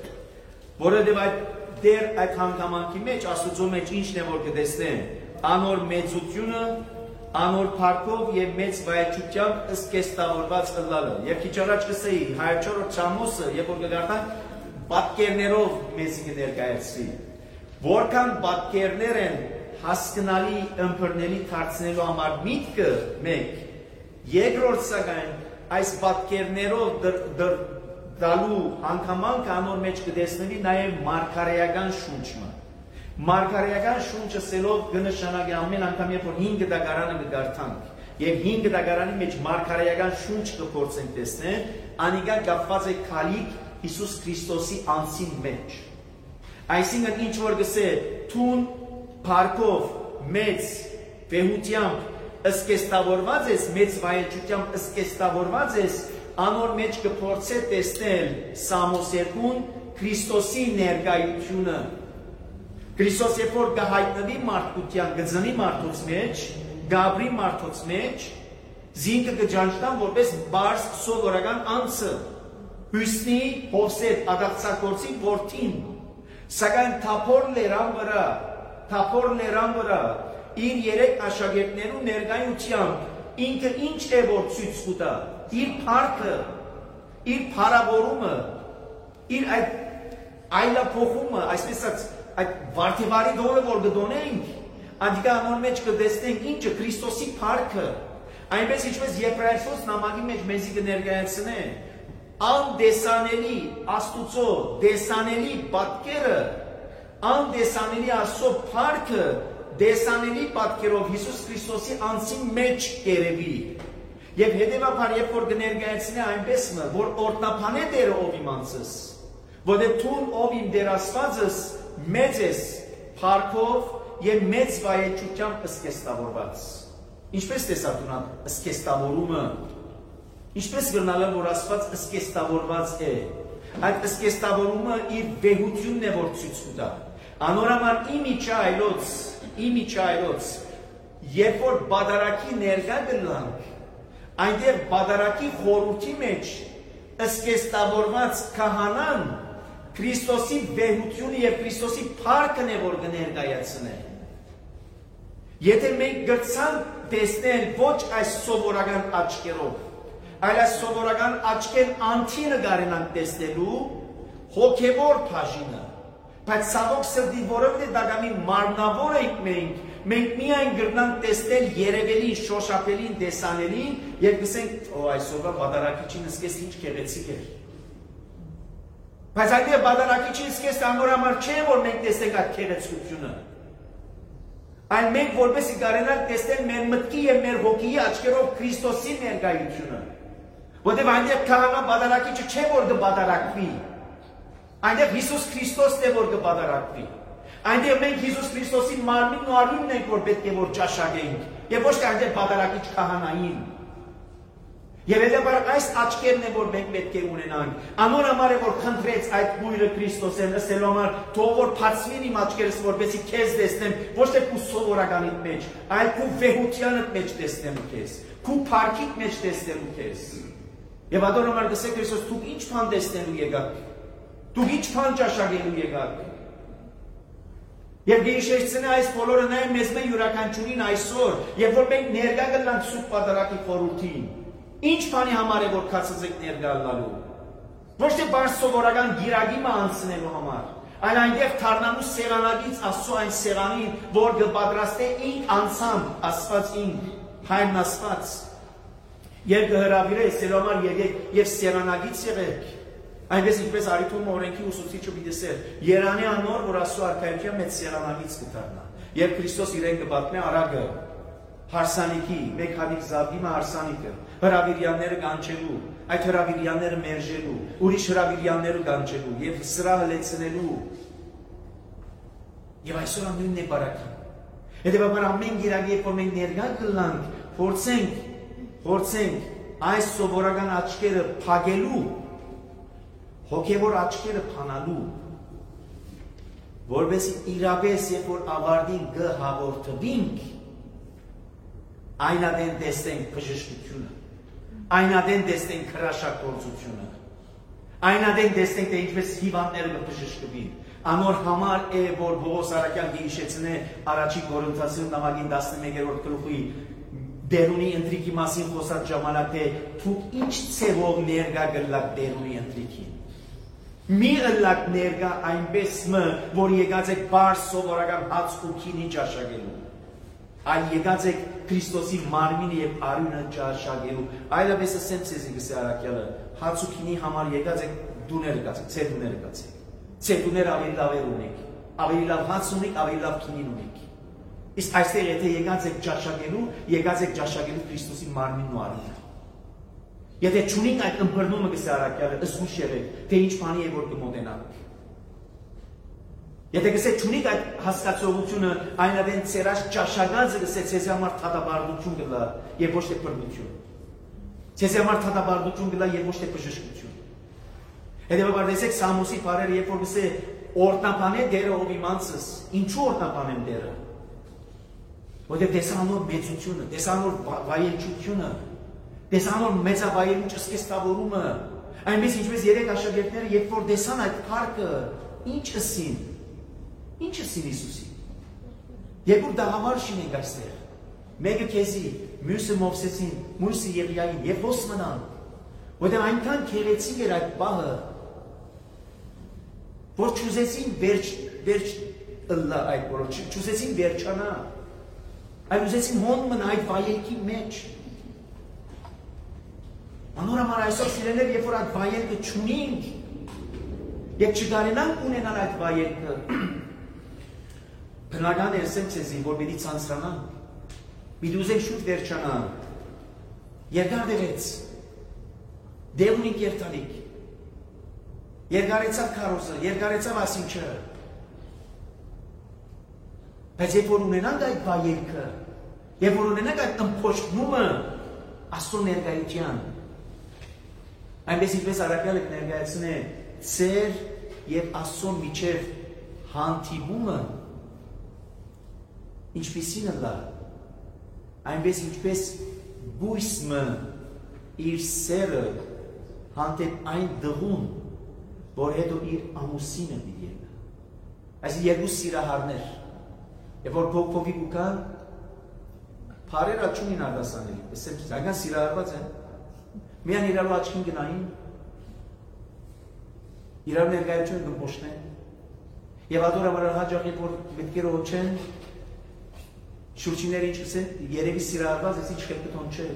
որովհետև այդ դեր այդ հանգամանքի մեջ, Աստուծո մեջ ինչն է որ կտեսնեն, անոր մեծությունը, անոր փառքով եւ մեծ վայելչությամբ ըսկեստավորված ըլլալը։ Եվ քիչ առաջ կսեի հայրչորրորդ Սամոսը, երբ որ կգարտանք պատկերներով մեզ կներկայացվի, որքան պատկերներ են հասկանալի ըմբռնելի դարձնելու համար միտքը մեկ, երկրորդ սակայն այս պատկերներով դալու հանգամանքը անոր մեջ կտեսնվի նաև մարգարեական շունչը։ Մարգարեական շունչը սելով կնշանակի ամեն անգամ երբ որ հինգ դագարանը կգարտանք եւ հինգ դագարանի մեջ մարգարեական շունչ կփորձենք տեսնել, անիկա կապված է քալիք Հիսուս Քրիստոսի անձին մեջ։ Այսինքն ինչ որ գսե թուն փառքով մեծ վեհությամբ ըսկեստավորված ես, մեծ վայելչությամբ ըսկեստավորված ես, անոր մեջ կփորձե տեսնել Սամոս երկուն Քրիստոսի ներկայությունը։ Քրիստոս երբ որ կհայտնվի մարդկության, կձնի մարդուց մեջ, գաբրի մարդուց մեջ, զինքը կջանչնան որպես բարձ սովորական անձը, հույսնի Հովսեփ ադաղցակորցի որդին, սակայն թափոր լերան վրա, թափոր լերան վրա, իր երեք աշակերտներու ներկայությամբ ինքը ինչ է որ ցույց կտա, իր փառքը, իր փառավորումը, իր այդ այլափոխումը, այսպես ասած, այդ վարդեվարի դորը որ կդոնենք, անդիկա անոր մեջ կտեսնենք ինչը Քրիստոսի փառքը, այնպես ինչպես Եբրայեցոս նամակի մեջ մեզի կներկայացնե, անդեսանելի Աստուծո դեսանելի պատկերը, անդեսանելի Աստծո փառքը, դեսանելի պատկերով Հիսուս Քրիստոսի անձի մեջ կերևի։ Եվ հետևաբար երբ որ կներկայացնե այնպես մը, որ օրտնապան է դերը ով իմ անձս, որտեղ թուն ով իմ դերասվածս մեծ ես փառքով եւ մեծ վայելչությամբ ըսկեստավորված։ Ինչպես տեսատունան ըսկեստավորումը, ինչպես գնալը որ Աստված ըսկեստավորված է, այդ ըսկեստավորումը իր վեհությունն է որ ցույց կտա։ Անորոման իմիջայլոց, իմիջայլոց, երբ որ բادرակի ներկա գլանք, այնտեղ բادرակի խորհրդի մեջ ըսկեստավորված քահանան Քրիստոսի վեհությունը եւ Քրիստոսի փառքն է որ կներկայացնե։ Եթե մենք գցանք տեսնել ոչ այս սովորական աչքերով, այլ այս սովորական աչքեր անթինը գարենանք տեսնելու հոգեվոր բաժինը, բայց ցավոք սրտի որովհետեւ դակամի մարմնավոր ենք մենք, մենք միայն գրնանք տեսնել երևելի, շոշափելին, տեսանելին եւ գսենք, օ այսօրվա բادرակիչին սկես ինչ քեղեցիկ էր։ Բայց այդտեղ բادرակիչին սկես անոր համար չէ որ մենք տեսնենք այդ քեղեցկությունը։ Այլ մենք որպեսզի կարենանք տեսնել մեր մտքի եւ մեր հոգիի աչքերով Քրիստոսի ներկայությունը։ Որտեղ այնտեղ քահանա բادرակիչը չէ որ կբادرակվի։ Այնտեղ Հիսուս Քրիստոսն է որ կբادرակվի։ Այնտեղ մենք Հիսուս Քրիստոսի մարմինն ու արյունն ենք որ պետք է որ ճաշակենք եւ ոչ թե այնտեղ բادرակիչ քահանային։ Եվ հետեւաբար այս աչքերն է որ մենք պետք է ունենանք։ Անոր համար է որ խնդրեց այդ բույրը Քրիստոսեն ասելու համար, թող որ բացվին իմ աչքերս որպեսզի քեզ տեսնեմ, ոչ թե քու սովորականիդ մեջ, այլ քու վեհությանդ մեջ տեսնեմ քեզ, քու փառքիդ մեջ տեսնեմ քեզ։ Եվ ադոր համար գսե Քրիստոս դուք ինչ բան տեսնելու եկաք։ Դուք ինչ բան ճաշակելու եկաք։ Եվ գիշերցնե այս բոլորը նաև մեզ մե յուրաքանչյուրին այսօր, եւ որ մենք ներկա գնանք սուրբ պատարակի խորհրդին։ Ինչ բանի համար է որ կացած եք ներկա գալու։ Ոչ թե բարձ սովորական գիրագիմը անցնելու համար, Այլ այնտեղ թարնանու սեղանագից Աստծո այն սեղանին, որ կպատրաստե ինք անցամբ Աստված ինք, Հայրն Աստված։ Երբ կհրավիրե սերոմար եկեք եւ սեղանագից եղեք։ Այնպես ինչպես Արիթում օրենքի ուսուցիչը դիտեսեր, Երանի անոր, որ Աստծո արքայության մեծ սեղանագից կդառնա։ Երբ Քրիստոս իրեն կպատնե արագը հարսանիքի, մեկ հատիկ զավդիմը հարսանիքը, հրավիրյանները կանչելու, այդ հրավիրյանները մերժելու, ուրիշ հրավիրյանները կանչելու եւ սրահը լեցնելու։ Եվ այսօր նույնն է բարակին։ Հետևաբար ամեն գիրագի, երբ որ մենք ներկա կլանք, փորձենք, փորձենք այս սովորական աչքերը փակելու, հոգևոր աչքերը փանալու, որովհետեւ իրապես երբ որ ավարտին գհաղորդվինք, այնադեն տեսնենք բժշկությունը, այնադեն տեսնենք հրաշագործությունը, այնադեն տեսնենք թե ինչպես հիվանդները կբժշկվին։ Անոր համար է, որ Պողոս Արաքյան գիշեցնե առաջի Կորինթացիներուն նամակին տասնմեկերորդ գլուխի Դերունի ընտրիկի մասին խոսած ժամանակ թե դուք ինչ ցեվով ներկա գլակ Դերունի ընտրիկին։ Մի ըլլակ ներկա այնպես մը, որ եկած եք բարս սովորական հաց ու քինի ճաշակելու։ Այլ եկած եք Քրիստոսի մարմինը եւ արյունը ճաշակելու։ Այլապես ասեմ ցեզի գսե Արաքյալը, հաց ու քինի համար եկած եք դուներ գացեք, ցեր դուներ գացեք։ Ցեր դուներ ավելի լավ ունեք, ավելի լավ հաց ունեք, ավելի լավ քինին ունեք։ Իսկ այստեղ եթե եկած եք ճաշակելու, եկած եք ճաշակելու Քրիստոսի մարմինն ու արյունը։ Եթե չունենք այդ ըմբռնումը գսե Արաքյալը, ըսուշ եղեք, թե ինչ բանի է որ կմոտենանք։ Եթե գսե չունենք այդ հասկացողությունը, այնավեն ցերաշ ճաշակածը գսե ցեզ համար թադաբարդություն գլա եւ ոչ թե բռնություն։ Ցեզ համար թադաբարդություն գլա եւ ոչ թե բժշկություն։ Հետևաբար տեսեք Սամոսի բարերը, երբ որ գսե օրտնապանե դերը ով իմանցս, ինչու օրտնապանեմ դերը։ Որտեղ տեսանոր մեծությունը, տեսանոր վայելչությունը, տեսանոր մեծավայելիչ սկեստավորումը, այնպես ինչպես երեք աշակերտները, երբ որ տեսան այդ փառքը, ինչ ըսին, ինչ ըսին Հիսուսին։ Երբ որ դահամար շինենք այստեղ, մեկը քեզի, մյուսը Մովսեսին, մյուսը Եղիային, եւ ո՞ս մնան, որտեղ այնքան քեղեցիկ էր այդ բահը, որ չուզեցին վերջ, վերջ ըլլա այդ բոլոր, չուզեցին վերջանա, այլ ուզեցին հոն մնա այդ վայելքի մեջ։ Անորամար այսօր սիրելիներ, երբ որ այդ վայելքը չունենք, եւ չկարենանք ունենալ այդ վայելքը, բնական է ասեմ ցեզի, որ պիտի ցանցրանանք, պիտի ուզենք շուտ վերջանանք, երկար դերեց, դեղ ունենք երթալիք, երկարեցավ քարոզը, երկարեցավ ասինչը, բայց երբ որ ունենանք այդ վայելքը, երբ որ ունենանք այդ ըմփոշխնումը Աստծո ներկայության, այնպես ինչպես Արաքյալը կներկայացնե ծեր եւ Աստծո միջև հանդիպումը ինչպիսին է լա, այնպես ինչպես բույսը իր սերը հանդեպ այն դղուն, որ հետո իր ամուսինը պիտի ելնա։ Այս երկու սիրահարներ, եւ որ փոփոխի կան, փարերը չունին արտասանելի, ասեմ, այդքան սիրահարված են, միան իրարու աչքին գնային, իրար ներկայություն կփոշնեն, եւ ադորաբար հաջող երբ որ մտքերը հոչեն, շուրջիները ինչ կսեն, երևի սիրահարված, ես ինչ խելքտոն չէ։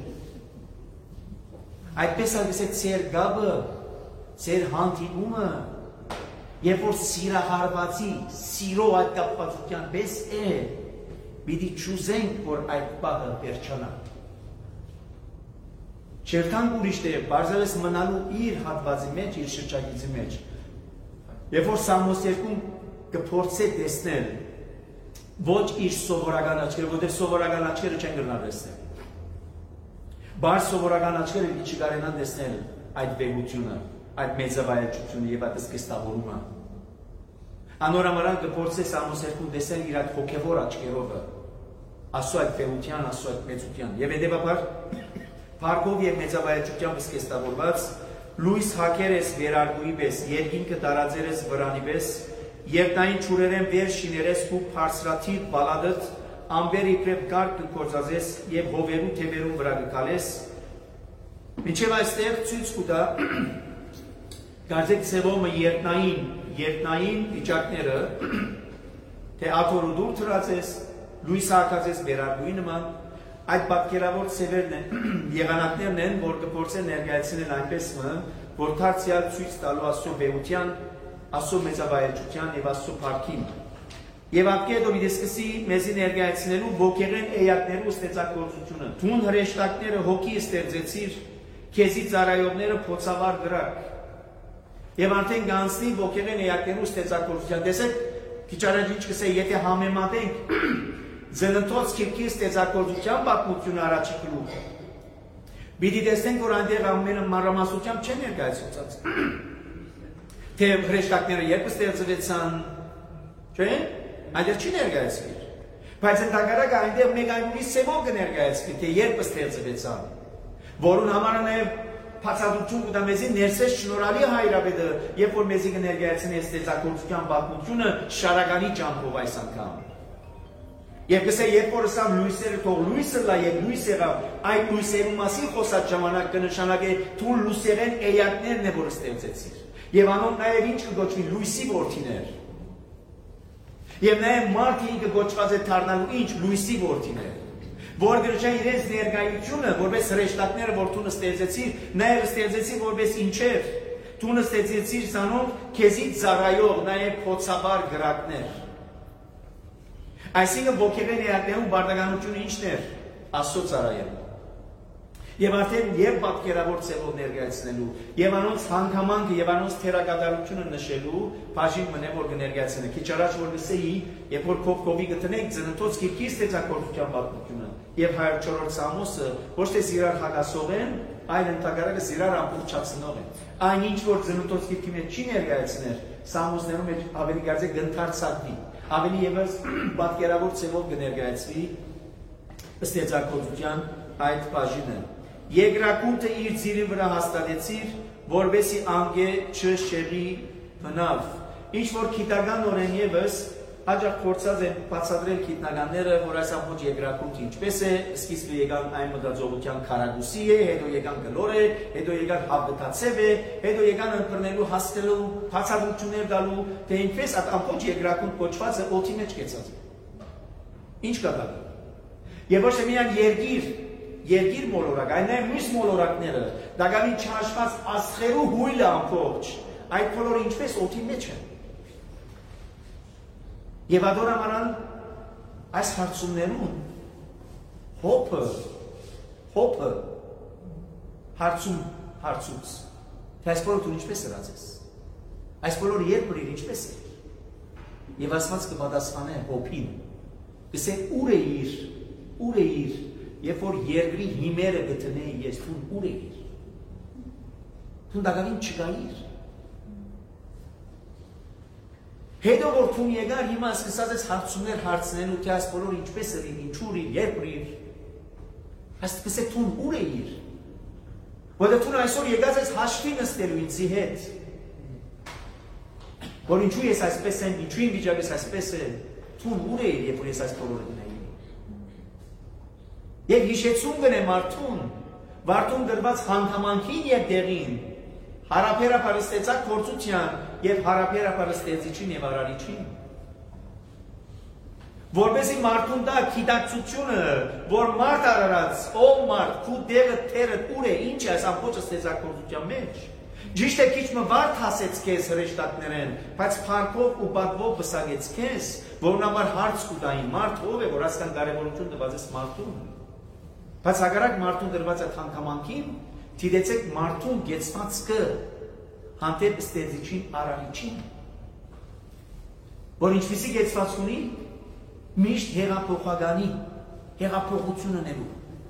Այդպես ալպես է ծեր գաբը, ծեր հանդիպումը, երբ որ սիրահարվածի, սիրո այդ կապվածության պես է, պիտի չուզենք, որ այդ բաղը վերջանա։ Չերթանք ուրիշ դե, բարձավես մնալու իր հատվածի մեջ, իր շրջագիծի մեջ։ Երբ որ Սամոս երկում կփորձե տեսնել, ոչ իր սովորական աչքերը, որտեղ սովորական աչքերը չեն գնալ տեսնել։ Բարձ սովորական աչքերը պիտի չկարենան տեսնել այդ վեհությունը, այդ մեծավայելչությունը եւ այդ սկեստավորումը։ Անորամարան կփորձե Սամոս երկում տեսնել իր այդ հոգեվոր աչքերով, Աստծո այդ վեհության, Աստծո այդ մեծության եւ հետեւաբար Փառքով եւ մեծավայելչությամբ սկեստավորված լույս հակեր ես վերարգուի պես, երկինքը տարածեր ես վրանի պես, երկնային ճուրերեն վեր շիներես ու բարձրաթիվ բալադդ, ամբեր իբրև կարգ կգործածես եւ հովերու թևերու վրա կգալես։ Մինչեւ այստեղ ցույց կտա, կարծեք ցևոմը երկնային երկնային վիճակները, թե աթորը դուր թրած ես, լույս հարկած ես վերարգույի նման, այդ պատկերավոր ծևերն են, եղանակներն են, որ կփորձեն ներկայացնել այնպես մը, որ դարձյալ ցույց տալու Աստծո բեության, Աստծո մեծավայելչության եւ Աստծո փառքին։ Եվ ապկեդով իդեսկսի մեզի ներկայացնելու ոգեղեն էակներու ստեղծագործությունը։ Թուն հրեշտակները հոգի ստեղծեցիր, քեզի ծառայողները փոցավար գրակ։ Եվ արդեն գանցնի ոգեղեն էակներու ստեղծագործության։ Տեսեք, քիչ առաջ ինչ կսե, եթե համեմատենք Ձնընթոց քիրքի ստեղծագործության պատմությունը առաջի գլուխը։ Պիտի տեսնենք, որ այնտեղ ամենը մանրամասնությամբ չեն ներկայացված։ Թե հրեշտակները երբ ստեղծվեցան, չէ՞, այնտեղ չի ներկայացվի։ Բայց ընդհակառակը այնտեղ մեկ այն ուրիշ սևով կներկայացվի, թե երբ ստեղծվեցան, որուն համար նաև բացատրություն կտա մեզի ներսես շնորհալի Հայրապետը, երբ որ մեզի կներկայացնի ստեղծագործության պատմությունը շարականի ճամփով այս անգամ։ Եվ կսե երբ որ ասամ լույսերը թող լույսը լա եւ լույս եղավ, այդ լույսերու մասին խոսած ժամանակ կնշանակե թուն լույսերեն էակներն է որ ստեղծեցիր։ Եվ անոն նաեւ ինչ կգոչվի լույսի որդիներ։ Եվ նաեւ մարդը ինքը գոչված է դառնալու ինչ լույսի որդիներ։ Որ գրչան իրենց ներկայությունը որպես հրեշտակները որ թուն ստեղծեցիր, նաեւ ստեղծեցիր որպես ինչեր։ Թուն ստեղծեցիր սանոն քեզի ծառայող նաեւ փոցաբար գրակներ։ Այսինքն ոգեղեն էակներում բարդականությունը ինչն էր, Աստծո ծառայելու։ Եվ արդեն եւ պատկերավոր ծևով ներկայացնելու, եւ անոնց հանգամանքը եւ անոնց թերակատարությունը նշելու, բաժին մնե որ կներկայացնե։ Քիչ առաջ որ լսեի, երբ որ քովկովի գտնենք Ձնընթոց քիրքի ստեղծագործության պատմությունը, եւ հարյուր չորրորդ Սամոսը ոչ թե զիրար հագասող են, այլ ընդհակառակը զիրար ամբողջացնող են։ Այն ինչ որ Ձնընթոց քիրքի մեջ չի ներկայացներ, Սամոսներում մեջ ավելի գարձե գնդարցակվի։ Ավելի ևս պատկերավոր ծևով կներկայացվի ստեղծագործության այդ բաժինը։ Երկրակունքը իր ձիրի վրա հաստատեցիր, որովհետեւ անգե չշեղի բնավ։ Ինչ որ քիտական օրեն ևս հաջող փորձած են բացատրել քիտնականները, որ այս ամբողջ երկրակունքը ինչպես է, սկիզբը եկան այն մտածողության քարագուսի է, հետո եկան գլոր է, հետո եկան հավտացև է, հետո եկան ընտրնելու հասնելու բացատրություններ տալու, թե ինչպես այդ ամբողջ երկրակունք կոչվածը օդի մեջ կեցած է։ Ինչ կա։ Եվ ոչ թե միայն երկիր, երկիր մոլորակ, այն նաև մյուս մոլորակները, դակավին չհաշված աստղերու հույլը ամբողջ, այդ բոլորը ինչպես օդի մեջ են։ Եվ ադորամանան այս հարցումներուն հոպը, հոպը հարցում հարցուց, թե այս բոլորը դու ինչպես հրացես, այս բոլորը երբ բրիր ինչպես է, և ասված կպատասխանե հոպին, կսե ուր է իր, ուր է իր, երբ որ երկրի հիմերը գտնեի ես, թուն ուր է իր, թուն դակավին չկա իր, հետո որ թուն եկար հիմա սկսած ես հարցումներ հարցնելու, թե այս բոլոր ինչպես է իր, ինչուր իր, երբ իր, այս կսե թուն ուր է իր, որը թուն այսօր եկած ես հաշվի նստելու ինձի հետ, որ ինչու ես այսպես են, ինչու իմ վիճակ ես այսպես է, թուն ուր է իր, երբ որ ես այս բոլորը գնայի։ Եվ հիշեցում գնե մարդուն, վարդուն դրված հանգամանքին և դեղին, հարապերապար ստեցակ փորձության և հարապերապար ստեցիչին և արարիչին։ Որպեսի մարդուն դա գիտակցությունը, որ մարդ արարած, ով մարդ, քու դեղը թերը ուր է, ինչ է այս ամբողջ ստեցակործության մեջ։ Ճիշտ է քիչ մը վարդ հասեց քեզ հրեշտակներեն, բայց փառքով ու պատվով վսագեց քեզ, որն համար հարց կուտային մարդ ով է, որ ասկան կարևորություն տված ես մարդուն։ Բայց հակառակ մարդուն դրված այդ հանգամանքին, դիտեցեք մարդուն գեցվածքը հանդեպ ստեղծիչին արարիչին, որ ինչպիսի գեցված ունի, միշտ հեղափոխականի, հեղափոխություն ունելու,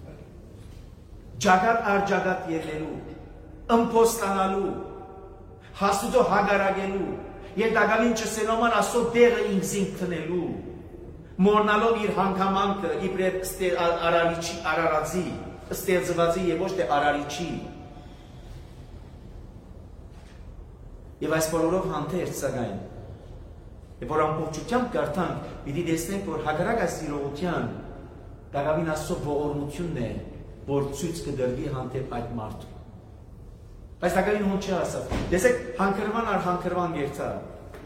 ջագատ առ ջագատ ելնելու, ըմփոստանալու, հասուտո հագարագելու, եւ դակավին չսելու համար Աստծո դեղը ինքզին քնելու, մորնալով իր հանգամանքը իբրև արարիչի, արարածի, ստեղծվածի եւ ոչ թե արարիչի։ Եվ այս բոլորով հանդերձ սակայն, եւ որ ամբողջությամբ կարդանք, պիտի տեսնենք, որ հակառակ այս իրողության դակավին Աստծո ողորմությունն է, որ ցույց կդրվի հանդեպ այդ մարդու։ Բայց դակավին հոն չի ասած։ Տեսեք, հանգրվան առ հանգրվան գերցա։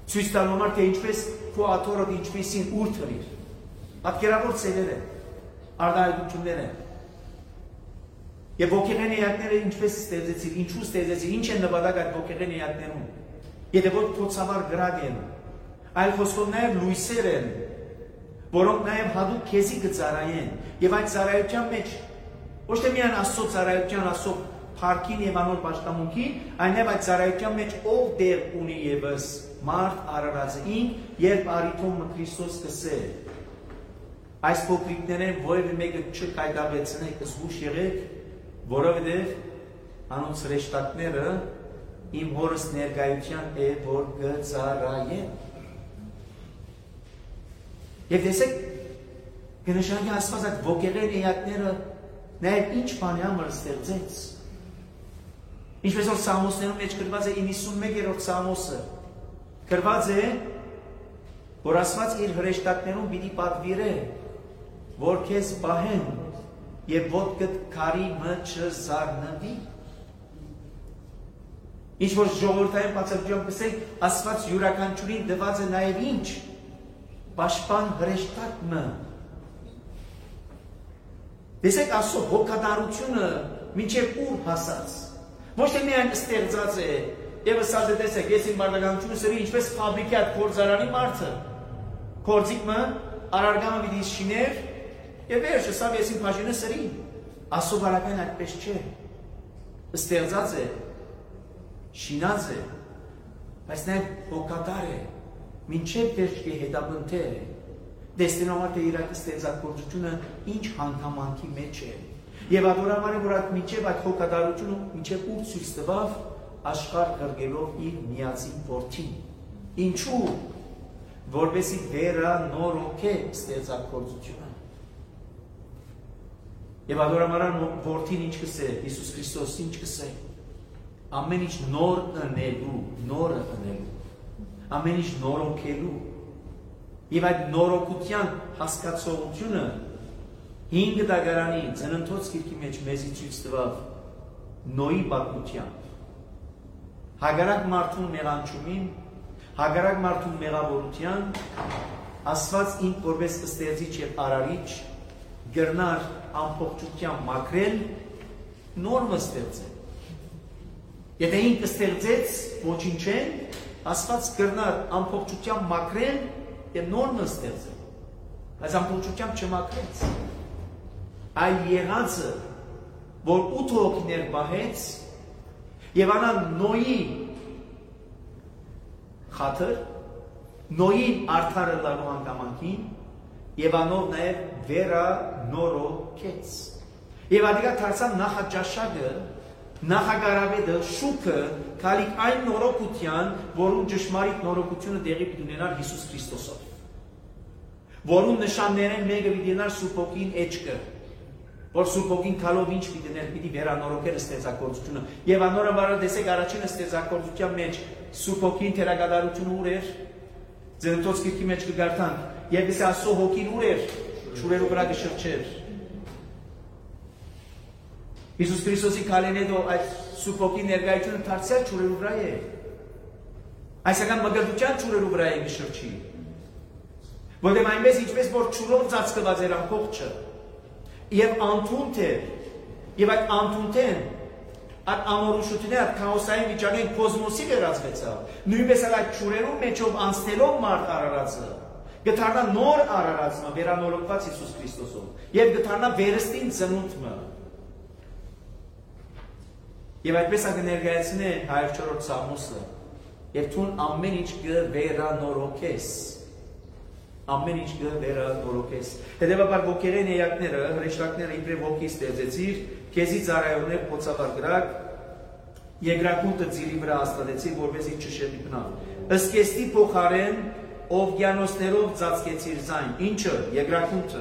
Ցույց տալու համար թե ինչպես քո աթոռը ինչպեսին ուր թռիր։ Պատկերավոր ծևեր են, արտահայտություններ են։ Եվ ոգեղեն էակները ինչպես ստեղծեցիր, ինչու ստեղծեցիր, ինչ են նպատակ այդ ոգեղեն էակներում։ Եթե ոչ փոցավար գրակ են, այլ խոսքով նաև լույսեր են, որոնք նաև հատուկ քեզի կծառայեն։ Եվ այդ ծառայության մեջ ոչ թե միայն Աստծո ծառայության, Աստծո փառքին եւ անոր պաշտամունքին, այլև այդ ծառայության մեջ ով դեր ունի եւս մարդ արարածին, երբ արիթոմ Քրիստոս կսե։ Այս փոքրիկներին որևէ մեկը չկայտավեցնեք, զգուշ եղեք, որովհետեւ անոնց հրեշտակները իմ հորս ներկայության է, որ կծառայեն։ Եվ տեսեք, կնշանակի Աստված այդ ոգեղեն էակները նաև ինչ բանի համար ստեղծեց։ Ինչպես որ Սամոսներում մեջ գրված է իննսունմեկերորդ Սամոսը, գրված է, որ Աստված իր հրեշտակներում պիտի պատվիրե, որ քեզ պահեն եւ ոտքդ քարի մը չզարնվի։ Ինչ որ ժողովրդային բացատրությամբ կսենք, Աստված յուրաքանչյուրին տված է նաև ինչ, պաշտպան հրեշտակ մը։ Տեսեք Աստծո հոգատարությունը մինչև ուր հասած։ Ոչ թե միայն ստեղծած է, եւ ասած է տեսեք, ես իմ մարդկանցությունը սրի ինչպես ֆաբրիկի այդ կորձարանի մարդը։ Կորձիկը արարգամը պիտի շիներ եւ վերջը սա ես իմ բաժինը սրի։ Աստծո բարակային այդպես չէ։ Ստեղծած է, շինած է, բայց նաեւ հոգատար է, մինչև վերջ կհետապնդե է։ Դեսնելու համար թե իր ստեղծագործությունը ինչ հանգամանքի մեջ է։ Եվ ադորամար է, որ այդ մինչև այդ հոգատարությունը մինչև ուր ցույց տվավ աշխարհ կրկելով իր միածին որդին։ Ինչու՞, որպեսզի վերանորոգե ստեղծագործությունը։ Եվ ադորամարան որդին ինչ կսե, Հիսուս Քրիստոս ինչ կսե։ Ամեն ինչ նոր ընելու, նորը ընելու, ամեն ինչ նորոգելու։ Եվ այդ նորոգության հասկացողությունը հինգ դագարանի ծննդոց գիրքի մեջ մեզի ցույց տվավ Նոյի պատմությամբ։ Հագարակ մարդուն մեղանչումին, հագարակ մարդուն մեղավորության, Աստված ինք որպես ստեղծիչ եւ արարիչ գրնար ամբողջությամբ մաքրել, նոր ստեղծել։ Եթե ինքը ստեղծեց ոչինչեն, Աստված գրնար ամբողջությամբ մաքրել եւ նոր ստեղծել։ Այս ամբողջությամբ չմաքրեց։ Այլ եղածը, որ ութ հոգիներ պահեց, եւ անան Նոյի խաթր, Նոյին արդարը լալու հանգամանքին, եւ անով նաեւ վերանորոգեց։ Եվ ադիգա դարձավ նախաճաշակը, նախագարավետը, շուքը, քալիք այն նորոգության, որում ճշմարիտ նորոգությունը տեղի պիտի ունենար Հիսուս Քրիստոսով, որում նշաններեն մեկը պիտի ունենար Սուրբ Հոգին էջքը, որ Սուրբ Հոգին քալով ինչ պիտի ներ, պիտի վերանորոգեր ստեղծագործությունը։ Եվ անորաբար տեսեք առաջին ստեղծագործության մեջ Սուրբ Հոգին թերագադարությունը ուր էր, Ծննդոց գիրքի մեջ կգարտանք, եւ իսկ Աստծո Հոգին ուր էր, ճուրերու վրա կշրջեր։ Հիսուս Քրիստոսի քալենեդո այդ Սուրբ Հոգի ներկայությունը դարձյալ ճուրերու վրա է։ Այսական մգրտության ճուրերու վրա է կշրջի։ Որտեղ այնպես ինչպես որ ճուրով ծածկված էր ամբողջը, եւ անթունդ է, եւ այդ անթունդեն այդ ամորոշությունները, այդ քաոսային վիճակին կոսմոսի վերածվեցավ։ Նույնպես այդ ճուրերու մեջով անցնելով մարդ արարածը, գտարնա նոր արարածը, վերանորոգված Հիսուս Քրիստոսով, եւ գտարնա վերստին ծնունդը։ Եվ այդպես ակներգայացնե հայր չորրորդ Սամոսը, եւ թուն ամեն ինչ կվերանորոգես, ամեն ինչ կվերանորոգես։ Հետևաբար ոգեղեն էակները, հրեշտակները իբրև ոգի ստեղծեցիր, քեզի ծառայողներ փոցաբար գրակ, երկրակունտը ծիրի վրա հաստատեցիր, որպեսզի չշեղի բնավ։ Ըսկեստի փոխարեն օվկիանոսներով ծածկեցիր ձայն, ինչը երկրակունտը։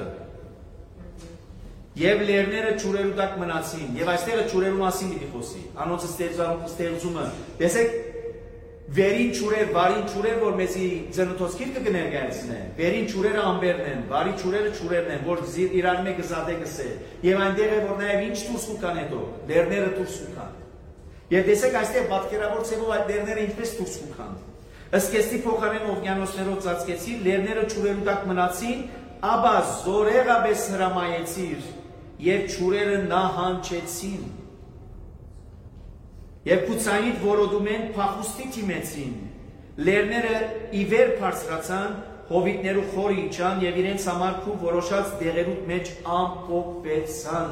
Եվ լերները ճուրերու տակ մնացին, եւ այստեղը ճուրերու մասին պիտի խոսի, անոնց ստեղծումը։ Տեսեք, վերին ճուրեր, վարին ճուրեր, որ մեզի ծննդոց գիրքը կներկայացնեն, վերին ճուրերը ամբերն են, վարի ճուրերը ճուրերն են, որ իրար մեկը զադե կսե, եւ այնտեղ է, որ նաեւ ինչ դուրս կան հետո, լերները դուրս կան։ Եվ տեսեք, այստեղ պատկերավոր ցեվով այդ լերները ինչպես դուրս կան։ Ըստ քեստի փոխարեն օվկիանոսներով ծածկեցիր, լեռները ջուրերու տակ մնացին, ապա զորեղաբես հրամայեցիր եւ ջուրերը նահանջեցին։ Եվ կուցանիդ որոդում են փախուստի թիմեցին, լեռները ի վեր բարձրացան, հովիտներու խորը իջան եւ իրենց համար քու որոշած դեղերուտ մեջ ամփոփեցան։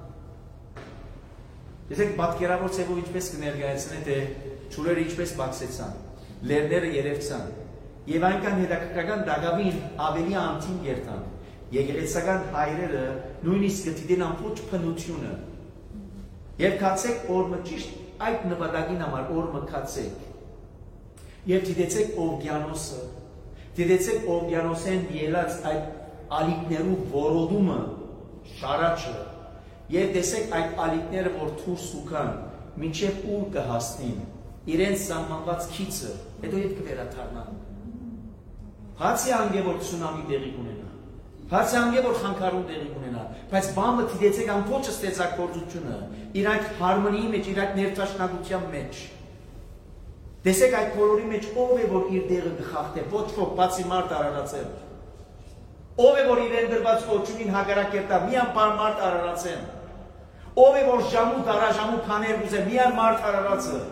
Տեսեք պատկերավոր ցեվով ինչպես կներկայացնեն, թե ջուրերը ինչպես բացեցան, լեռները երևցան եւ այնքան հետաքրքրական դակավին ավելի անտին երթան։ Եկեղեցական հայրերը նույնիսկ գտին ամբողջ փնությունը։ Եվ կացեք օրը ճիշտ այդ նպատակին համար օրը կացեք։ Եվ դիտեցեք օվկիանոսը, դիտեցեք օվկիանոսեն ելած այդ ալիքներու որոդումը, շարաչը, եւ տեսեք այդ ալիքները, որ դուրս ուքան, մինչեւ ուր կհասնին, իրենց սահմանված քիծը, հետո ետ կվերաթարնան։ Բացի անգե որ ցունամի տեղի կունենա, բացի անգե որ խանգարում տեղի կունենա, բայց բամը դիտեցեք ամբողջ ստեղծագործությունը, իր այդ հարմոնիի մեջ, իր այդ ներդաշնակության մեջ։ Տեսեք այդ բոլորի մեջ ով է որ իր դերը կխախտե, ոչ ոք բացի մարդ արարածեն։ Ով է որ իրեն դրված կոչումին հակառակերտա, միան մարդ արարածեն։ Ով է որ ժամու դարաժամու քաներ ուզե, միան մարդ արարածը։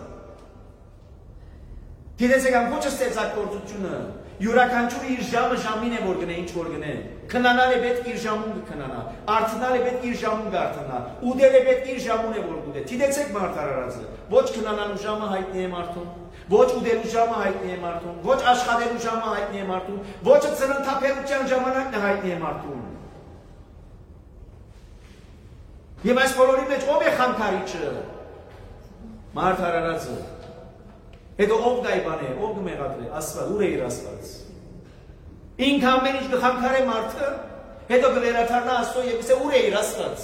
Դիտեցեք ամբողջ ստեղծագործությունը, յուրաքանչյուրը իր ժամը ժամին է որ գնե, ինչ որ գնե։ Քնանալ է պետք իր ժամուն կքնանա, արթնալ է պետք իր ժամուն կարթնա, ուդել է պետք իր ժամուն է որ ուդե։ Դիտեցեք մարդ արարածը, ոչ քնանալու ժամը հայտնի է մարդուն, ոչ ուդելու ժամը հայտնի է մարդուն, ոչ աշխատելու ժամը հայտնի է մարդուն, ոչ ծննդափերության ժամանակն է հայտնի է մարդուն։ Եվ այս բոլորի մեջ ով է խանգարիչը։ Մարդ արարածը։ Հետո ով գայ բան է, ով կմեղադրե, Աստված, ուր է իր Աստված։ Ինք ամեն ինչ կխանգարե մարդը, հետո կվերաթարնա Աստծո եւ կսե ուր է իր Աստված։